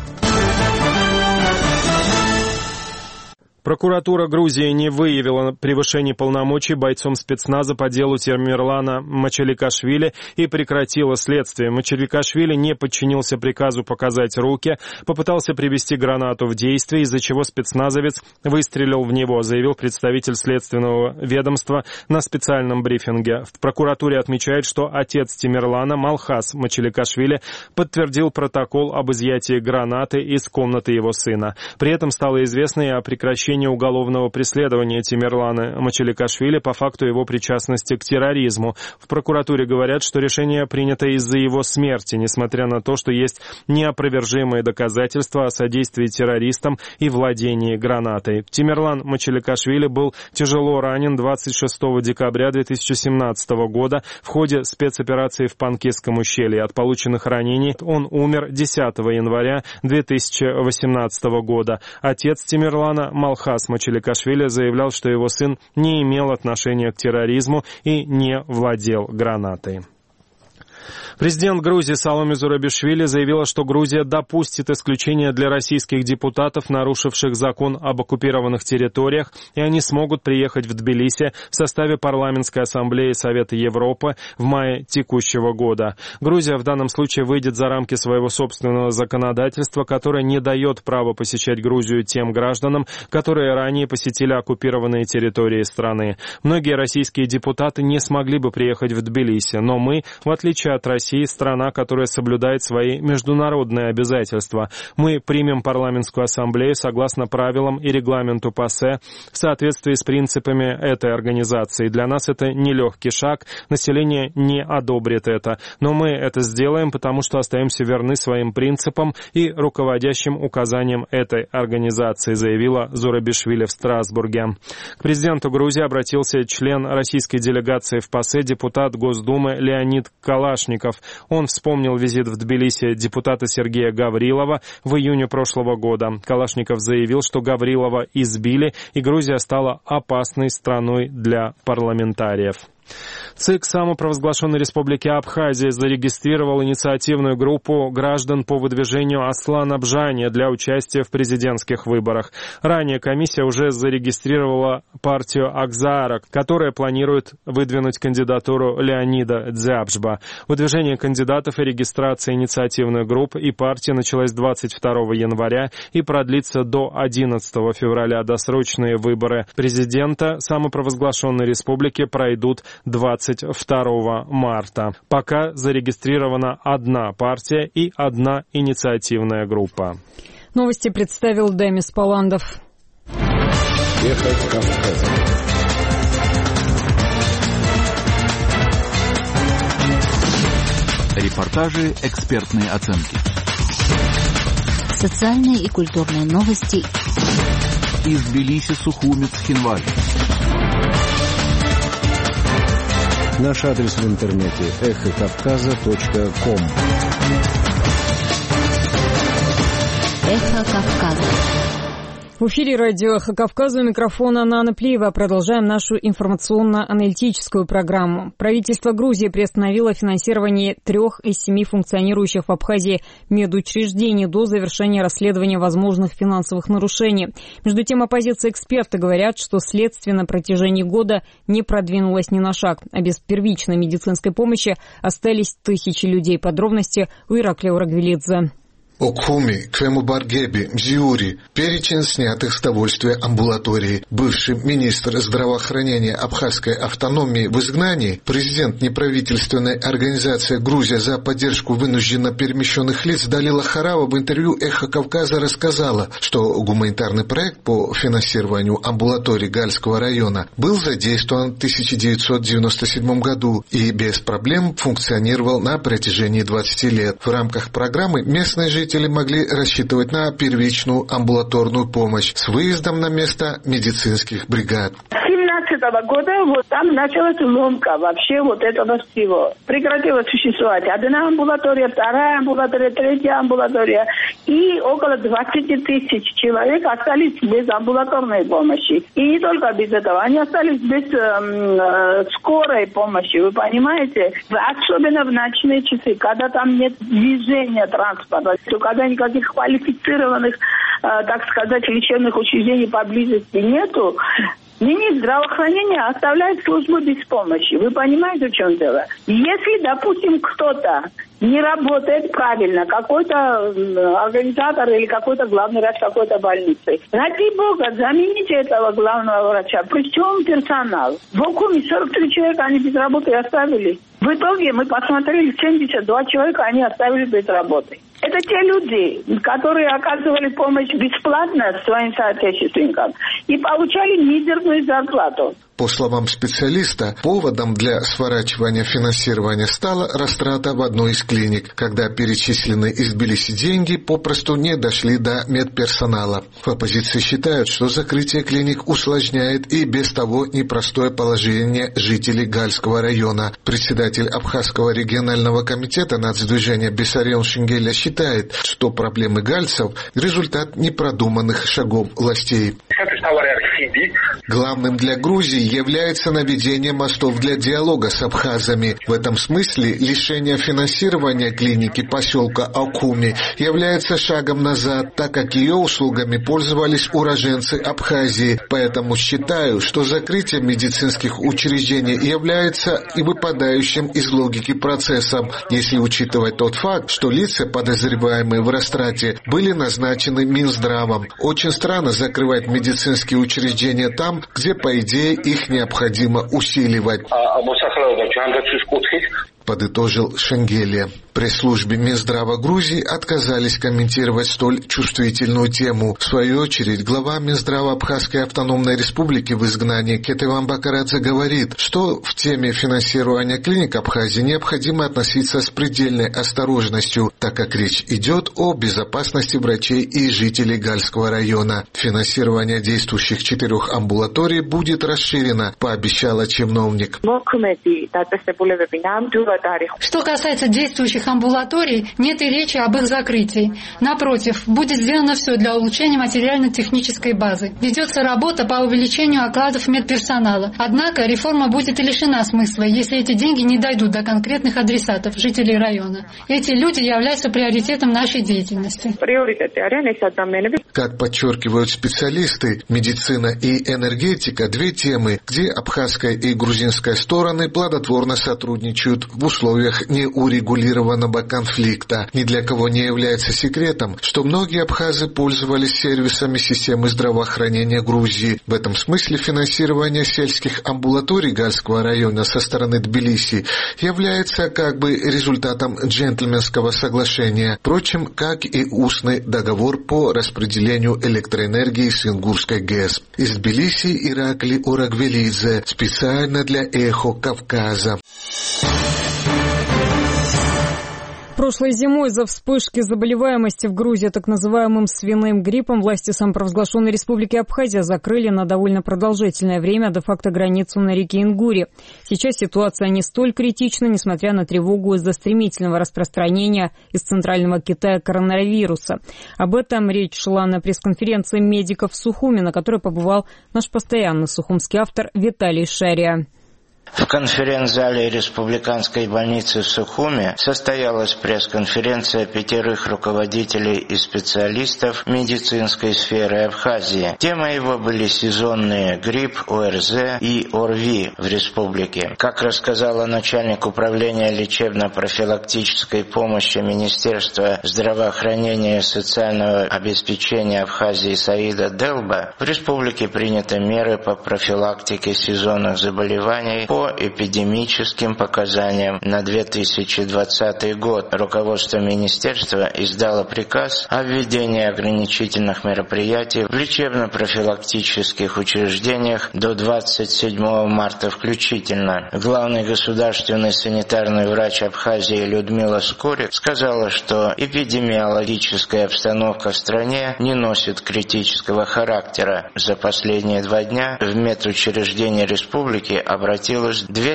Прокуратура Грузии не выявила превышение полномочий бойцом спецназа по делу Темирлана Мачаликашвили и прекратила следствие. Мачаликашвили не подчинился приказу показать руки, попытался привести гранату в действие, из-за чего спецназовец выстрелил в него, заявил представитель следственного ведомства на специальном брифинге. В прокуратуре отмечают, что отец Темирлана, Малхас Мачаликашвили, подтвердил протокол об изъятии гранаты из комнаты его сына. При этом стало известно и о прекращении уголовного преследования Темирлана Мачаликашвили по факту его причастности к терроризму. В прокуратуре говорят, что решение принято из-за его смерти, несмотря на то, что есть неопровержимые доказательства о содействии террористам и владении гранатой. Темирлан Мачаликашвили был тяжело ранен 26 декабря 2017 года в ходе спецоперации в Панкисском ущелье. От полученных ранений он умер 10 января 2018 года. Отец Темирлана, Малхас Мачаликашвили, заявлял, что его сын не имел отношения к терроризму и не владел гранатой. Президент Грузии Саломе Зурабишвили заявила, что Грузия допустит исключение для российских депутатов, нарушивших закон об оккупированных территориях, и они смогут приехать в Тбилиси в составе парламентской ассамблеи Совета Европы в мае текущего года. Грузия в данном случае выйдет за рамки своего собственного законодательства, которое не дает права посещать Грузию тем гражданам, которые ранее посетили оккупированные территории страны. Многие российские депутаты не смогли бы приехать в Тбилиси, но мы, в отличие от России, страна, которая соблюдает свои международные обязательства. Мы примем парламентскую ассамблею согласно правилам и регламенту ПАСЕ в соответствии с принципами этой организации. Для нас это нелегкий шаг, население не одобрит это. Но мы это сделаем, потому что остаемся верны своим принципам и руководящим указаниям этой организации, заявила Зурабишвили в Страсбурге. К президенту Грузии обратился член российской делегации в ПАСЕ, депутат Госдумы Леонид Калашников. Он вспомнил визит в Тбилиси депутата Сергея Гаврилова в июне прошлого года. Калашников заявил, что Гаврилова избили, и Грузия стала опасной страной для парламентариев. ЦИК самопровозглашенной Республики Абхазия зарегистрировал инициативную группу граждан по выдвижению Аслана Бжани для участия в президентских выборах. Ранее комиссия уже зарегистрировала партию Акзаарак, которая планирует выдвинуть кандидатуру Леонида Дзябжба. Выдвижение кандидатов и регистрация инициативных групп и партий началась 22 января и продлится до 11 февраля. Досрочные выборы президента самопровозглашенной республики пройдут 22 марта. Пока зарегистрирована одна партия и одна инициативная группа. Новости представил Демис Паландов. Эхо Кавказа. Репортажи, экспертные оценки. Социальные и культурные новости. Из Тбилиси, Сухумец, Хинваль. Наш адрес в интернете эхокавказа.ком. Эхо Кавказа. В эфире радио «Эхо Кавказа», у микрофона Нана Плиева. Продолжаем нашу информационно-аналитическую программу. Правительство Грузии приостановило финансирование 3 из 7 функционирующих в Абхазии медучреждений до завершения расследования возможных финансовых нарушений. Между тем, оппозиция и эксперты говорят, что следствие на протяжении года не продвинулось ни на шаг, а без первичной медицинской помощи остались тысячи людей. Подробности у Ираклия Урагвелидзе. Окхуми, Квемубаргеби, Мзиури, перечень снятых с довольствия амбулатории, бывший министр здравоохранения Абхазской автономии в изгнании, президент неправительственной организации «Грузия за поддержку вынужденно перемещенных лиц» Далила Харава в интервью «Эхо Кавказа» рассказала, что гуманитарный проект по финансированию амбулаторий Гальского района был задействован в 1997 году и без проблем функционировал на протяжении 20 лет. В рамках программы местные жители могли рассчитывать на первичную амбулаторную помощь с выездом на место медицинских бригад. 2017 года вот там началась ломка вообще вот этого всего. Прекратила существовать одна амбулатория, вторая амбулатория, третья амбулатория. И около 20 тысяч человек остались без амбулаторной помощи. И не только без этого, они остались без скорой помощи, вы понимаете? Особенно в ночные часы, когда там нет движения транспорта, когда никаких квалифицированных, так сказать, лечебных учреждений поблизости нету. Министр здравоохранения оставляет службу без помощи. Вы понимаете, в чем дело? Если, допустим, кто-то не работает правильно, какой-то организатор или какой-то главный врач какой-то больницы, ради бога, замените этого главного врача. Причем персонал. В Окуме 43 человека они без работы оставили. В итоге мы посмотрели, 72 человека они оставили без работы. Это те люди, которые оказывали помощь бесплатно своим соотечественникам и получали мизерную зарплату. По словам специалиста, поводом для сворачивания финансирования стала растрата в одной из клиник, когда перечисленные из Тбилиси деньги попросту не дошли до медперсонала. В оппозиции считают, что закрытие клиник усложняет и без того непростое положение жителей Гальского района. Председатель Абхазского регионального комитета нацдвижения Бессарион Шенгеля считает, что проблемы гальцев – результат непродуманных шагов властей. Главным для Грузии является наведение мостов для диалога с абхазами. В этом смысле лишение финансирования клиники поселка Окуми является шагом назад, так как ее услугами пользовались уроженцы Абхазии. Поэтому считаю, что закрытие медицинских учреждений является и выпадающим из логики процессом, если учитывать тот факт, что лица, подозреваемые в растрате, были назначены Минздравом. Очень странно закрывать медицинские учреждения там, где, по идее, их необходимо усиливать, подытожил Шенгелия. Пресс-службе Минздрава Грузии отказались комментировать столь чувствительную тему. В свою очередь, глава Минздрава Абхазской автономной республики в изгнании Кетеван Бакарадзе говорит, что в теме финансирования клиник Абхазии необходимо относиться с предельной осторожностью, так как речь идет о безопасности врачей и жителей Гальского района. Финансирование действующих 4 амбулаторий будет расширено, пообещала чиновник. Что касается действующих амбулаторий, нет и речи об их закрытии. Напротив, будет сделано все для улучшения материально-технической базы. Ведется работа по увеличению окладов медперсонала. Однако реформа будет и лишена смысла, если эти деньги не дойдут до конкретных адресатов, жителей района. Эти люди являются приоритетом нашей деятельности. Как подчеркивают специалисты, медицина и энергетика – 2 темы, где абхазская и грузинская стороны плодотворно сотрудничают в условиях неурегулированного конфликта. Ни для кого не является секретом, что многие абхазы пользовались сервисами системы здравоохранения Грузии. В этом смысле финансирование сельских амбулаторий Гальского района со стороны Тбилиси является как бы результатом джентльменского соглашения, впрочем, как и устный договор по распределению электроэнергии с Ингурской ГЭС. Из Тбилиси Ираклий Урагвелидзе, специально для Эхо Кавказа. Прошлой зимой из-за вспышки заболеваемости в Грузии так называемым свиным гриппом власти самопровозглашенной республики Абхазия закрыли на довольно продолжительное время де-факто границу на реке Ингуре. Сейчас ситуация не столь критична, несмотря на тревогу из-за стремительного распространения из Центрального Китая коронавируса. Об этом речь шла на пресс-конференции медиков в Сухуми, на которой побывал наш постоянный сухумский автор Виталий Шария. В конференц-зале Республиканской больницы в Сухуми состоялась пресс-конференция 5 руководителей и специалистов медицинской сферы Абхазии. Темой его были сезонные грипп, ОРЗ и ОРВИ в республике. Как рассказала начальник управления лечебно-профилактической помощи Министерства здравоохранения и социального обеспечения Абхазии Саида Делба, в республике приняты меры по профилактике сезонных заболеваний по эпидемическим показаниям на 2020 год. Руководство министерства издало приказ о введении ограничительных мероприятий в лечебно-профилактических учреждениях до 27 марта включительно. Главный государственный санитарный врач Абхазии Людмила Скорик сказала, что эпидемиологическая обстановка в стране не носит критического характера. За последние 2 дня в медучреждения республики обратилось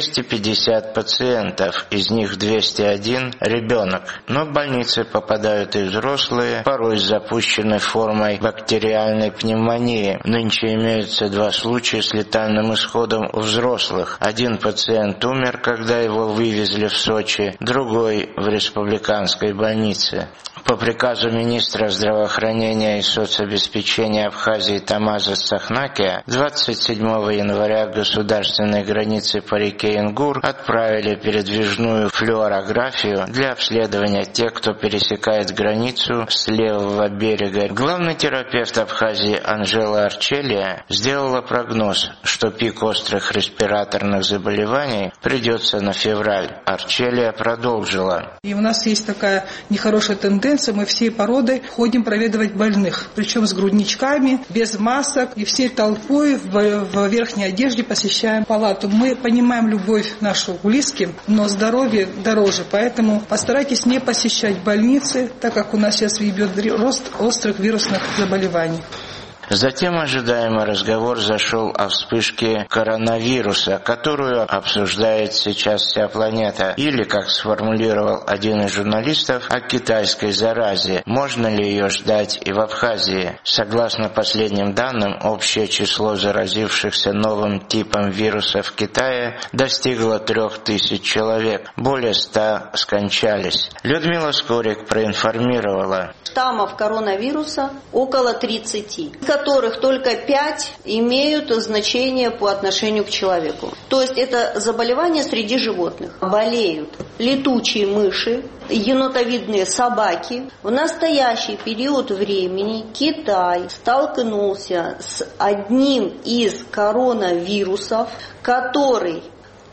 250 пациентов, из них 201 ребенок. Но в больницы попадают и взрослые, порой с запущенной формой бактериальной пневмонии. Нынче имеются 2 случая с летальным исходом у взрослых. 1 пациент умер, когда его вывезли в Сочи, другой в республиканской больнице. По приказу министра здравоохранения и соцобеспечения Абхазии Тамаза Сахнакия 27 января к государственной границе по реке Ингур отправили передвижную флюорографию для обследования тех, кто пересекает границу с левого берега. Главный терапевт Абхазии Анжела Арчелия сделала прогноз, что пик острых респираторных заболеваний придется на февраль. Арчелия продолжила. И у нас есть такая нехорошая тенденция. Мы всей породой ходим проведывать больных, причем с грудничками, без масок, и всей толпой в верхней одежде посещаем палату. Мы понимаем любовь нашу к близким, но здоровье дороже, поэтому постарайтесь не посещать больницы, так как у нас сейчас идет рост острых вирусных заболеваний. Затем ожидаемый разговор зашел о вспышке коронавируса, которую обсуждает сейчас вся планета. Или, как сформулировал один из журналистов, о китайской заразе. Можно ли ее ждать и в Абхазии? Согласно последним данным, общее число заразившихся новым типом вируса в Китае достигло 3000 человек. Более 100 скончались. Людмила Скорик проинформировала. Штаммов коронавируса около 30, которых только 5 имеют значение по отношению к человеку. То есть это заболевание среди животных. Болеют летучие мыши, енотовидные собаки. В настоящий период времени Китай столкнулся с одним из коронавирусов, который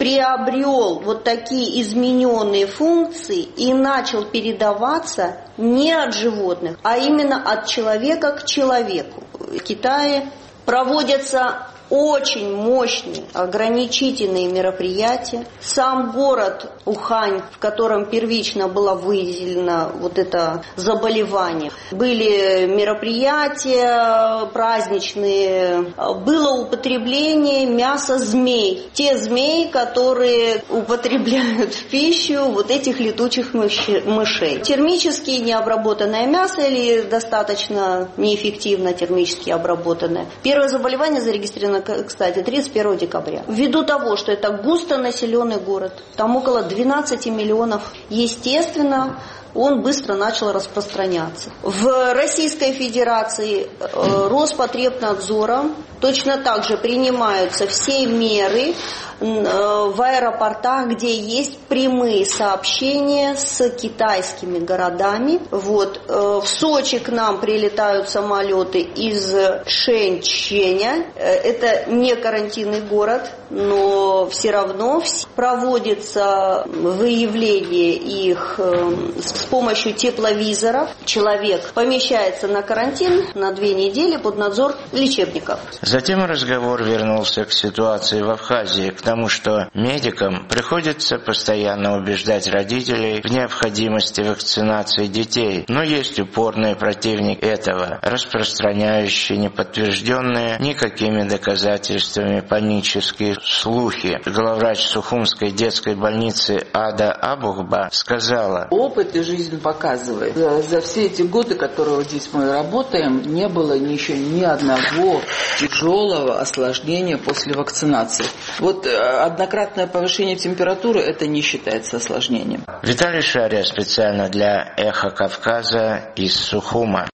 приобрел вот такие измененные функции и начал передаваться не от животных, а именно от человека к человеку. В Китае проводятся очень мощные ограничительные мероприятия. Сам город Ухань, в котором первично было выявлено вот это заболевание, были мероприятия праздничные, было употребление мяса змей. Те змеи, которые употребляют в пищу вот этих летучих мышей. Термически необработанное мясо или достаточно неэффективно термически обработанное. Первое заболевание зарегистрировано, кстати, 31 декабря. Ввиду того, что это густонаселенный город, там около 12 миллионов, естественно, он быстро начал распространяться. В Российской Федерации Роспотребнадзором точно так же принимаются все меры в аэропортах, где есть прямые сообщения с китайскими городами. В Сочи к нам прилетают самолеты из Шэньчжэня. Это не карантинный город. но все равно проводится выявление их с помощью тепловизоров. Человек помещается на карантин на 2 недели под надзор лечебников. Затем разговор вернулся к ситуации в Абхазии, к тому, что медикам приходится постоянно убеждать родителей в необходимости вакцинации детей. Но есть упорный противник этого, распространяющий неподтвержденные никакими доказательствами панические слухи. Главврач Сухумской детской больницы Ада Абухба сказала: опыт и жизнь показывает. За все эти годы, которые здесь мы работаем, не было еще ни одного тяжелого осложнения после вакцинации. Вот однократное повышение температуры, это не считается осложнением. Виталий Шария специально для «Эхо Кавказа» из Сухума.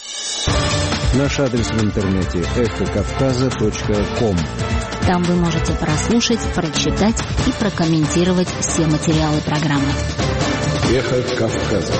Наш адрес в интернете эхокавказа.ком. Там вы можете прослушать, прочитать и прокомментировать все материалы программы. Эхо Кавказа.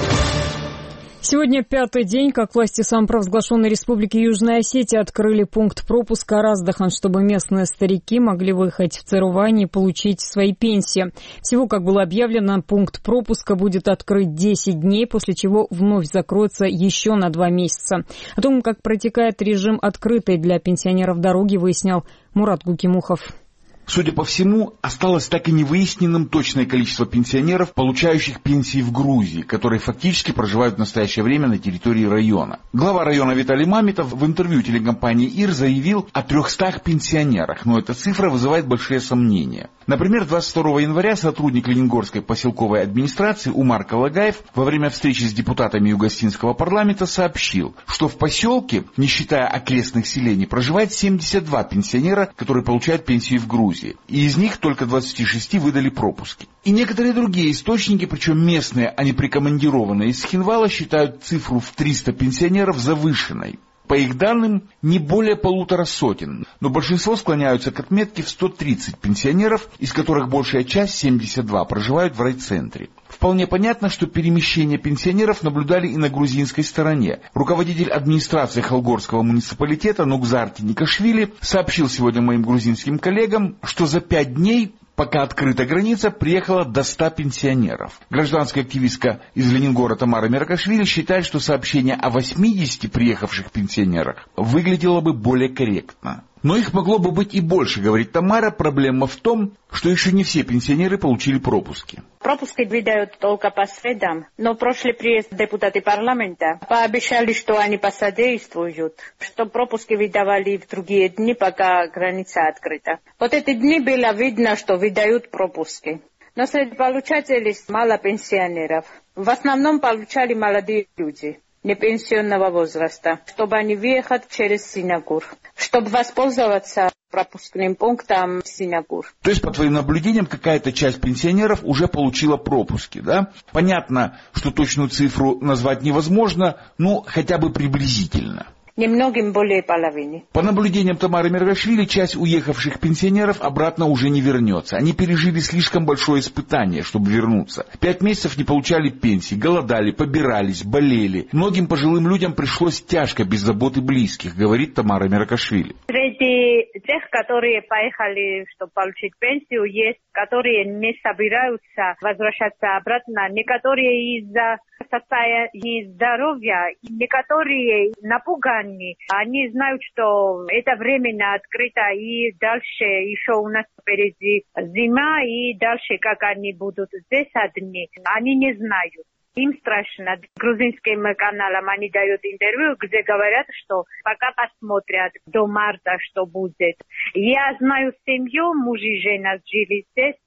Сегодня 5-й день, как власти самопровозглашенной Республики Южная Осетия открыли пункт пропуска Раздахан, чтобы местные старики могли выехать в Церувани и получить свои пенсии. Всего, как было объявлено, пункт пропуска будет открыт 10 дней, после чего вновь закроется еще на 2 месяца. О том, как протекает режим открытой для пенсионеров дороги, выяснял Мурат Гукимухов. Судя по всему, осталось так и не выясненным точное количество пенсионеров, получающих пенсии в Грузии, которые фактически проживают в настоящее время на территории района. Глава района Виталий Мамитов в интервью телекомпании ИР заявил о 300 пенсионерах, но эта цифра вызывает большие сомнения. Например, 22 января сотрудник Лениногорской поселковой администрации Умар Калагаев во время встречи с депутатами Югостинского парламента сообщил, что в поселке, не считая окрестных селений, проживает 72 пенсионера, которые получают пенсию в Грузии. И из них только 26 выдали пропуски. И некоторые другие источники, причем местные, а не прикомандированные из Цхинвала, считают цифру в 300 пенсионеров завышенной. По их данным, не более 150, но большинство склоняются к отметке в 130 пенсионеров, из которых большая часть, 72, проживают в райцентре. Вполне понятно, что перемещение пенсионеров наблюдали и на грузинской стороне. Руководитель администрации Холгорского муниципалитета Нугзар Тиникашвили сообщил сегодня моим грузинским коллегам, что за 5 дней, пока открыта граница, приехало до 100 пенсионеров. Гражданская активистка из Ленингора Тамара Меркашвили считает, что сообщение о 80 приехавших пенсионерах выглядело бы более корректно. Но их могло бы быть и больше, говорит Тамара. Проблема в том, что еще не все пенсионеры получили пропуски. Пропуски выдают только по средам, но прошлый приезд депутаты парламента пообещали, что они посодействуют, что пропуски выдавали в другие дни, пока граница открыта. Вот эти дни было видно, что выдают пропуски. Но среди получателей мало пенсионеров. В основном получали молодые люди непенсионного возраста, чтобы они въехать через Синягур, чтобы воспользоваться пропускным пунктом Синягур. То есть, по твоим наблюдениям, какая-то часть пенсионеров уже получила пропуски, да? Понятно, что точную цифру назвать невозможно, но хотя бы приблизительно. Немногим более половины. По наблюдениям Тамары Мергашвили, часть уехавших пенсионеров обратно уже не вернется. Они пережили слишком большое испытание, чтобы вернуться. 5 месяцев не получали пенсии, голодали, побирались, болели. Многим пожилым людям пришлось тяжко, без заботы близких, говорит Тамара Мергашвили. Среди тех, которые поехали, чтобы получить пенсию, есть, которые не собираются возвращаться обратно. Некоторые из-за состояния здоровья, некоторые напуганы. Они знают, что это временно открыто, и дальше еще у нас впереди зима, и дальше, как они будут здесь одни, они не знают. Им страшно. Грузинским каналам они дают интервью, где говорят, что пока посмотрят до марта, что будет. Я знаю семью, муж и жена жили здесь.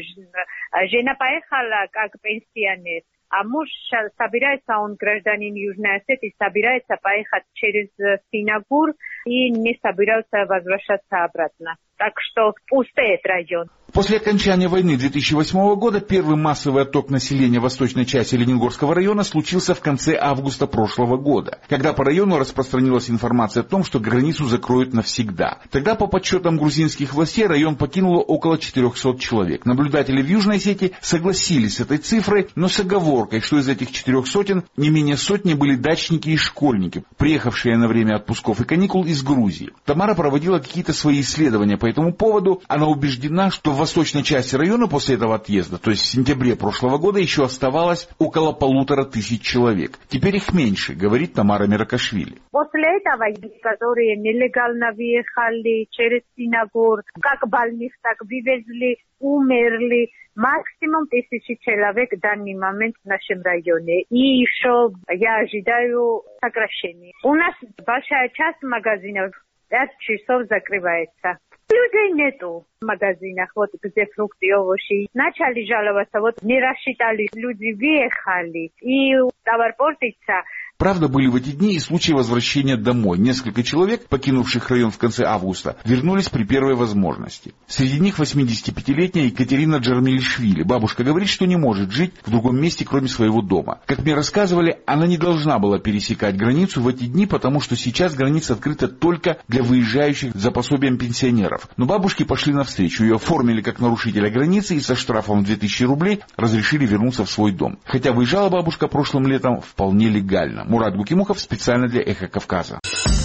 Жена поехала как пенсионер. А муж собирается, он гражданин Южной Осетии, собирается поехать через Синягур и не собирается возвращаться обратно. Так что пустеет район. После окончания войны 2008 года первый массовый отток населения восточной части Лениногорского района случился в конце августа прошлого года, когда по району распространилась информация о том, что границу закроют навсегда. Тогда, по подсчетам грузинских властей, район покинуло около 400 человек. Наблюдатели в Южной Осетии согласились с этой цифрой, но с оговоркой, что из этих 400 не менее сотни были дачники и школьники, приехавшие на время отпусков и каникул из Грузии. Тамара проводила какие-то свои исследования по этому поводу. Она убеждена, что в восточной части района после этого отъезда, то есть в сентябре прошлого года, еще оставалось около 1500 человек. Теперь их меньше, говорит Тамара Миракашвили. После этого, которые нелегально въехали через Синагур, как больных, так вывезли, умерли. Максимум 1000 человек в данный момент в нашем районе. И еще я ожидаю сокращения. У нас большая часть магазинов в 5 часов закрывается. Людей нету в магазинах, вот где фрукты и овощи. Начали жаловаться, вот не рассчитали, люди въехали, и товар портится. Правда, были в эти дни и случаи возвращения домой. Несколько человек, покинувших район в конце августа, вернулись при первой возможности. Среди них 85-летняя Екатерина Джармилишвили. Бабушка говорит, что не может жить в другом месте, кроме своего дома. Как мне рассказывали, она не должна была пересекать границу в эти дни, потому что сейчас граница открыта только для выезжающих за пособием пенсионеров. Но бабушки пошли навстречу. Ее оформили как нарушителя границы и со штрафом в 2000 рублей разрешили вернуться в свой дом. Хотя выезжала бабушка прошлым летом вполне легально. Мурат Гукимухов специально для «Эхо Кавказа».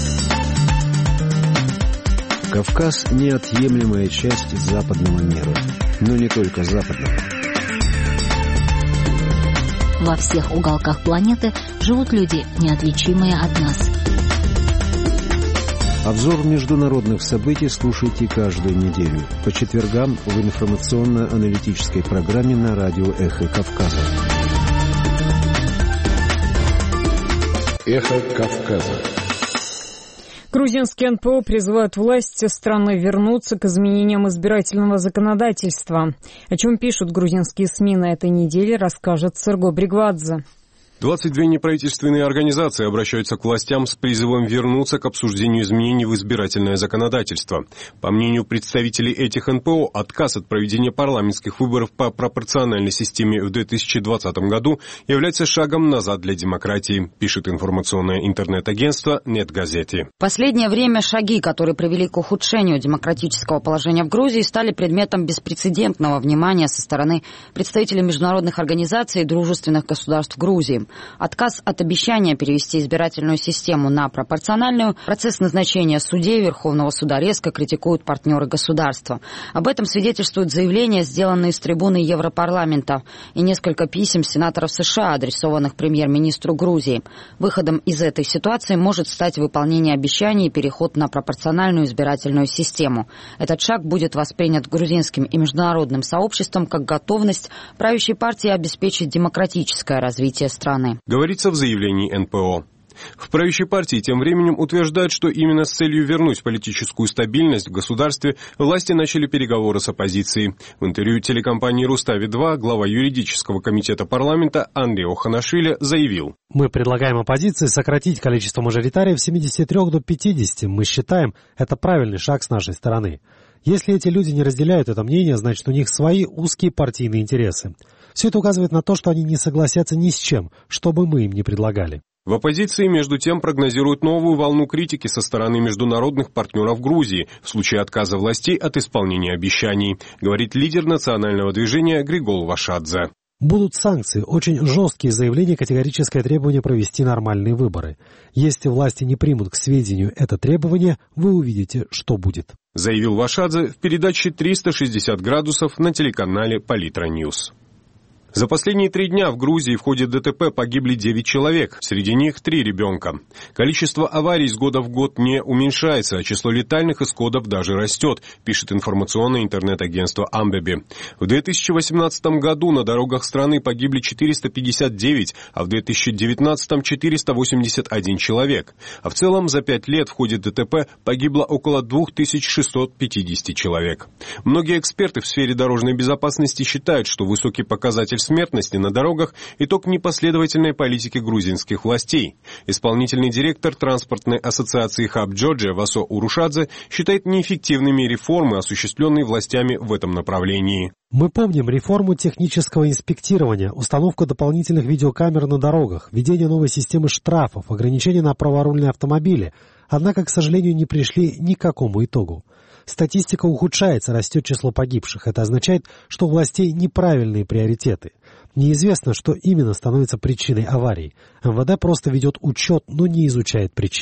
Кавказ – неотъемлемая часть западного мира. Но не только западного. Во всех уголках планеты живут люди, неотличимые от нас. Обзор международных событий слушайте каждую неделю. По четвергам в информационно-аналитической программе на радио «Эхо Кавказа». Эхо Кавказа. Грузинские НПО призывают власти страны вернуться к изменениям избирательного законодательства. О чем пишут грузинские СМИ на этой неделе, расскажет Серго Бригвадзе. 22 неправительственные организации обращаются к властям с призывом вернуться к обсуждению изменений в избирательное законодательство. По мнению представителей этих НПО, отказ от проведения парламентских выборов по пропорциональной системе в 2020 году является шагом назад для демократии, пишет информационное интернет-агентство «Нетгазети». В последнее время шаги, которые привели к ухудшению демократического положения в Грузии, стали предметом беспрецедентного внимания со стороны представителей международных организаций и дружественных государств Грузии. Отказ от обещания перевести избирательную систему на пропорциональную, процесс назначения судей Верховного суда резко критикуют партнеры государства. Об этом свидетельствуют заявления, сделанные с трибуны Европарламента, и несколько писем сенаторов США, адресованных премьер-министру Грузии. Выходом из этой ситуации может стать выполнение обещаний и переход на пропорциональную избирательную систему. Этот шаг будет воспринят грузинским и международным сообществом как готовность правящей партии обеспечить демократическое развитие страны. Говорится в заявлении НПО. В правящей партии тем временем утверждают, что именно с целью вернуть политическую стабильность в государстве власти начали переговоры с оппозицией. В интервью телекомпании «Рустави-2» глава юридического комитета парламента Андрей Оханашвили заявил: «Мы предлагаем оппозиции сократить количество мажоритариев с 73 до 50. Мы считаем, это правильный шаг с нашей стороны. Если эти люди не разделяют это мнение, значит, у них свои узкие партийные интересы. Все это указывает на то, что они не согласятся ни с чем, что бы мы им ни предлагали». В оппозиции, между тем, прогнозируют новую волну критики со стороны международных партнеров Грузии в случае отказа властей от исполнения обещаний, говорит лидер национального движения Григол Вашадзе. Будут санкции, очень жесткие заявления, категорическое требование провести нормальные выборы. Если власти не примут к сведению это требование, вы увидите, что будет. Заявил Вашадзе в передаче «360 градусов» на телеканале Политра Ньюс. За последние 3 дня в Грузии в ходе ДТП погибли 9 человек, среди них 3 ребенка. Количество аварий с года в год не уменьшается, а число летальных исходов даже растет, пишет информационное интернет-агентство Амбеби. В 2018 году на дорогах страны погибли 459, а в 2019 481 человек. А в целом за 5 лет в ходе ДТП погибло около 2650 человек. Многие эксперты в сфере дорожной безопасности считают, что высокий показатель смертности на дорогах – итог непоследовательной политики грузинских властей. Исполнительный директор транспортной ассоциации Хаб Джорджия Васо Урушадзе считает неэффективными реформы, осуществленные властями в этом направлении. Мы помним реформу технического инспектирования, установку дополнительных видеокамер на дорогах, введение новой системы штрафов, ограничения на праворульные автомобили. Однако, к сожалению, не пришли ни к какому итогу. Статистика ухудшается, растет число погибших. Это означает, что у властей неправильные приоритеты. Неизвестно, что именно становится причиной аварий. МВД просто ведет учет, но не изучает причины.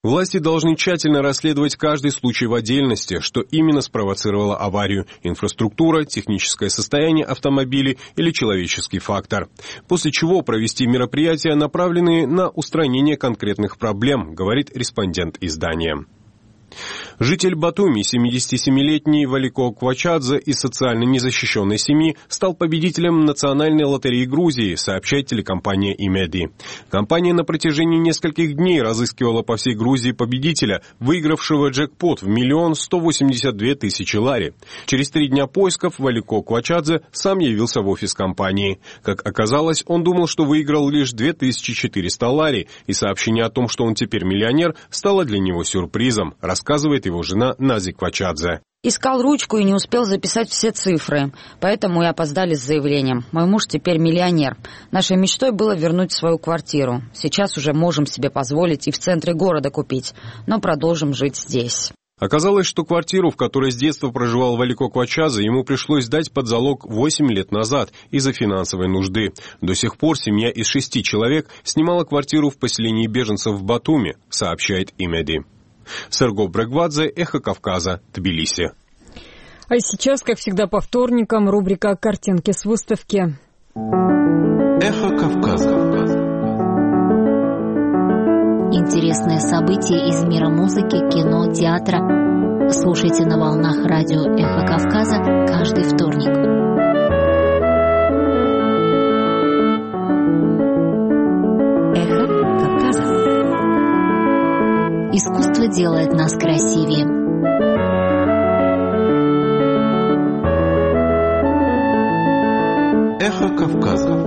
Власти должны тщательно расследовать каждый случай в отдельности, что именно спровоцировало аварию – инфраструктура, техническое состояние автомобиля или человеческий фактор. После чего провести мероприятия, направленные на устранение конкретных проблем, говорит респондент издания. Житель Батуми, 77-летний Валико Квачадзе из социально незащищенной семьи, стал победителем национальной лотереи Грузии, сообщает телекомпания «Имеди». Компания на протяжении нескольких дней разыскивала по всей Грузии победителя, выигравшего джекпот в 1 182 000 лари. Через 3 дня поисков Валико Квачадзе сам явился в офис компании. Как оказалось, он думал, что выиграл лишь 2400 лари, и сообщение о том, что он теперь миллионер, стало для него сюрпризом, рассказывает его жена Нази Квачадзе. Искал ручку и не успел записать все цифры, поэтому и опоздали с заявлением. Мой муж теперь миллионер. Нашей мечтой было вернуть свою квартиру. Сейчас уже можем себе позволить и в центре города купить, но продолжим жить здесь. Оказалось, что квартиру, в которой с детства проживал Валико Квачадзе, ему пришлось сдать под залог 8 лет назад из-за финансовой нужды. До сих пор семья из 6 человек снимала квартиру в поселении беженцев в Батуми, сообщает «Имеди». Серго Брегвадзе, Эхо Кавказа, Тбилиси. А сейчас, как всегда по вторникам, рубрика «Картинки с выставки». Эхо Кавказа. Интересные события из мира музыки, кино, театра. Слушайте на волнах радио «Эхо Кавказа» каждый вторник. Искусство делает нас красивее. Эхо Кавказа.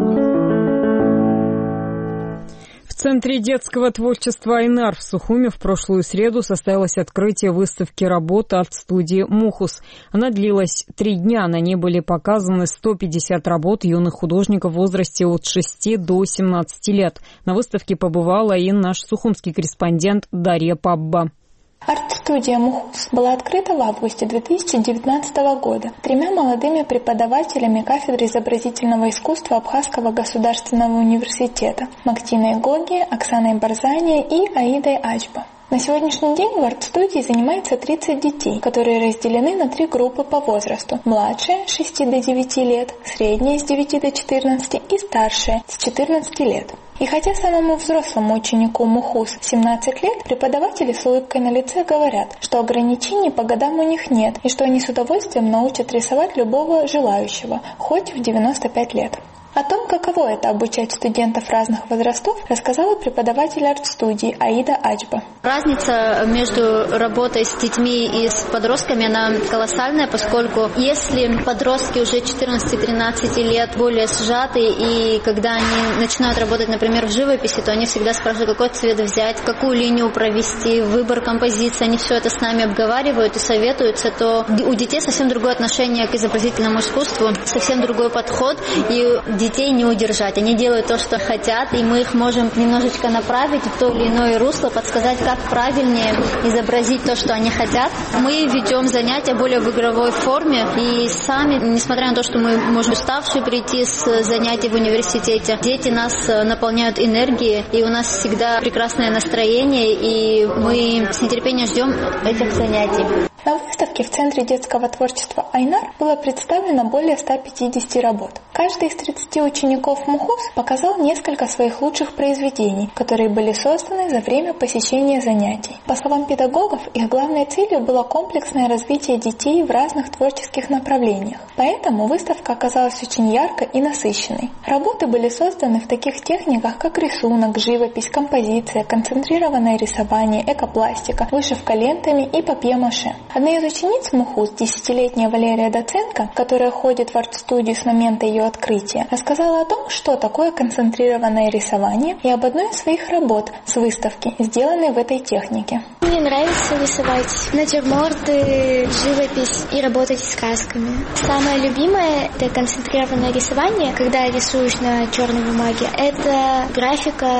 В Центре детского творчества «Айнар» в Сухуми в прошлую среду состоялось открытие выставки работ арт-студии «Мухус». Она длилась 3 дня. На ней были показаны 150 работ юных художников в возрасте от 6 до 17 лет. На выставке побывала и наш сухумский корреспондент Дарья Пабба. Арт-студия «Мухус» была открыта в августе 2019 года 3 молодыми преподавателями кафедры изобразительного искусства Абхазского государственного университета Мактиной Гоги, Оксаной Барзани и Аидой Ачба. На сегодняшний день в арт-студии занимается 30 детей, которые разделены на 3 группы по возрасту. Младшие с 6 до 9 лет, средние с 9 до 14 и старшие с 14 лет. И хотя самому взрослому ученику МУХУС 17 лет, преподаватели с улыбкой на лице говорят, что ограничений по годам у них нет, и что они с удовольствием научат рисовать любого желающего, хоть в 95 лет. О том, каково это обучать студентов разных возрастов, рассказала преподаватель арт-студии Аида Ачба. Разница между работой с детьми и с подростками, она колоссальная, поскольку если подростки уже 14-13 лет более сжаты, и когда они начинают работать, например, в живописи, то они всегда спрашивают, какой цвет взять, какую линию провести, выбор композиции, они все это с нами обговаривают и советуются, то у детей совсем другое отношение к изобразительному искусству, совсем другой подход, и детей не удержать. Они делают то, что хотят, и мы их можем немножечко направить в то или иное русло, подсказать, как правильнее изобразить то, что они хотят. Мы ведем занятия более в игровой форме, и сами, несмотря на то, что мы можем уставшие прийти с занятий в университете, дети нас наполняют энергией, и у нас всегда прекрасное настроение, и мы с нетерпением ждем этих занятий. На выставке в Центре детского творчества «Айнар» было представлено более 150 работ. Каждый из 30 учеников МУХУС показал несколько своих лучших произведений, которые были созданы за время посещения занятий. По словам педагогов, их главной целью было комплексное развитие детей в разных творческих направлениях. Поэтому выставка оказалась очень яркой и насыщенной. Работы были созданы в таких техниках, как рисунок, живопись, композиция, концентрированное рисование, экопластика, вышивка лентами и папье-маше. Одна из учениц МУХУС, 10-летняя Валерия Доценко, которая ходит в арт-студию с момента ее открытия, рассказала о том, что такое концентрированное рисование, и об одной из своих работ с выставки, сделанной в этой технике. Мне нравится рисовать натюрморты, живопись и работать с красками. Самое любимое – это концентрированное рисование, когда рисуешь на черной бумаге. Это графика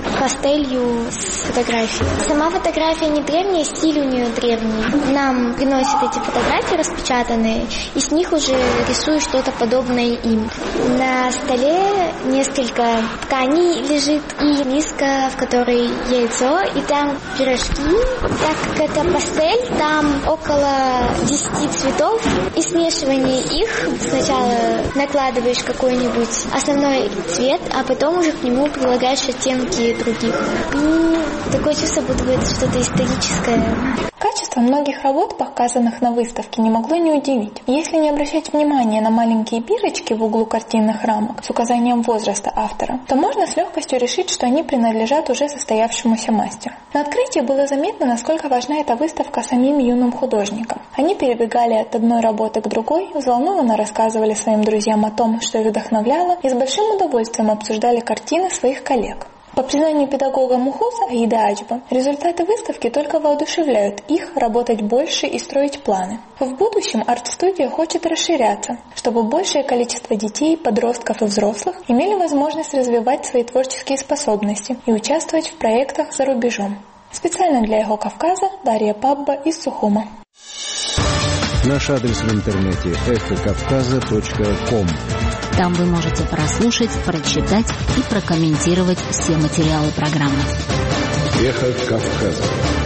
пастелью с фотографией. Сама фотография не древняя, стиль у нее древний. Нам приносят эти фотографии распечатанные, и с них уже рисую что-то подобное им. На столе несколько тканей лежит и миска, в которой яйцо, и там пирожки. Так как это пастель, там около 10 цветов, и смешивание их. Сначала накладываешь какой-нибудь основной цвет, а потом уже к нему прилагаешь оттенки других. И такое чувство, будто бы это что-то историческое. Качество многих работ, показанных на выставке, не могло не удивить. Если не обращать внимания на маленькие бирочки в углу картинных рамок с указанием возраста автора, то можно с легкостью решить, что они принадлежат уже состоявшемуся мастеру. На открытии было заметно, насколько важна эта выставка самим юным художникам. Они перебегали от одной работы к другой, взволнованно рассказывали своим друзьям о том, что их вдохновляло, и с большим удовольствием обсуждали картины своих коллег. По признанию педагога МУХУЗа Аида Ачба, результаты выставки только воодушевляют их работать больше и строить планы. В будущем арт-студия хочет расширяться, чтобы большее количество детей, подростков и взрослых имели возможность развивать свои творческие способности и участвовать в проектах за рубежом. Специально для «Эхо Кавказа» Дарья Пабба из Сухума. Наш адрес в интернете эхокавказа.ком. Там вы можете прослушать, прочитать и прокомментировать все материалы программы. Эхо Кавказа.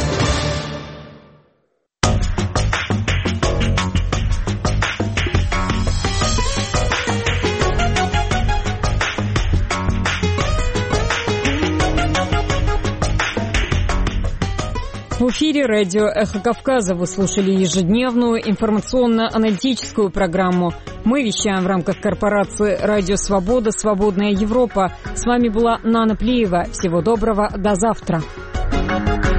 В эфире радио «Эхо Кавказа». Вы слушали ежедневную информационно-аналитическую программу. Мы вещаем в рамках корпорации «Радио Свобода. Свободная Европа». С вами была Нана Плиева. Всего доброго. До завтра.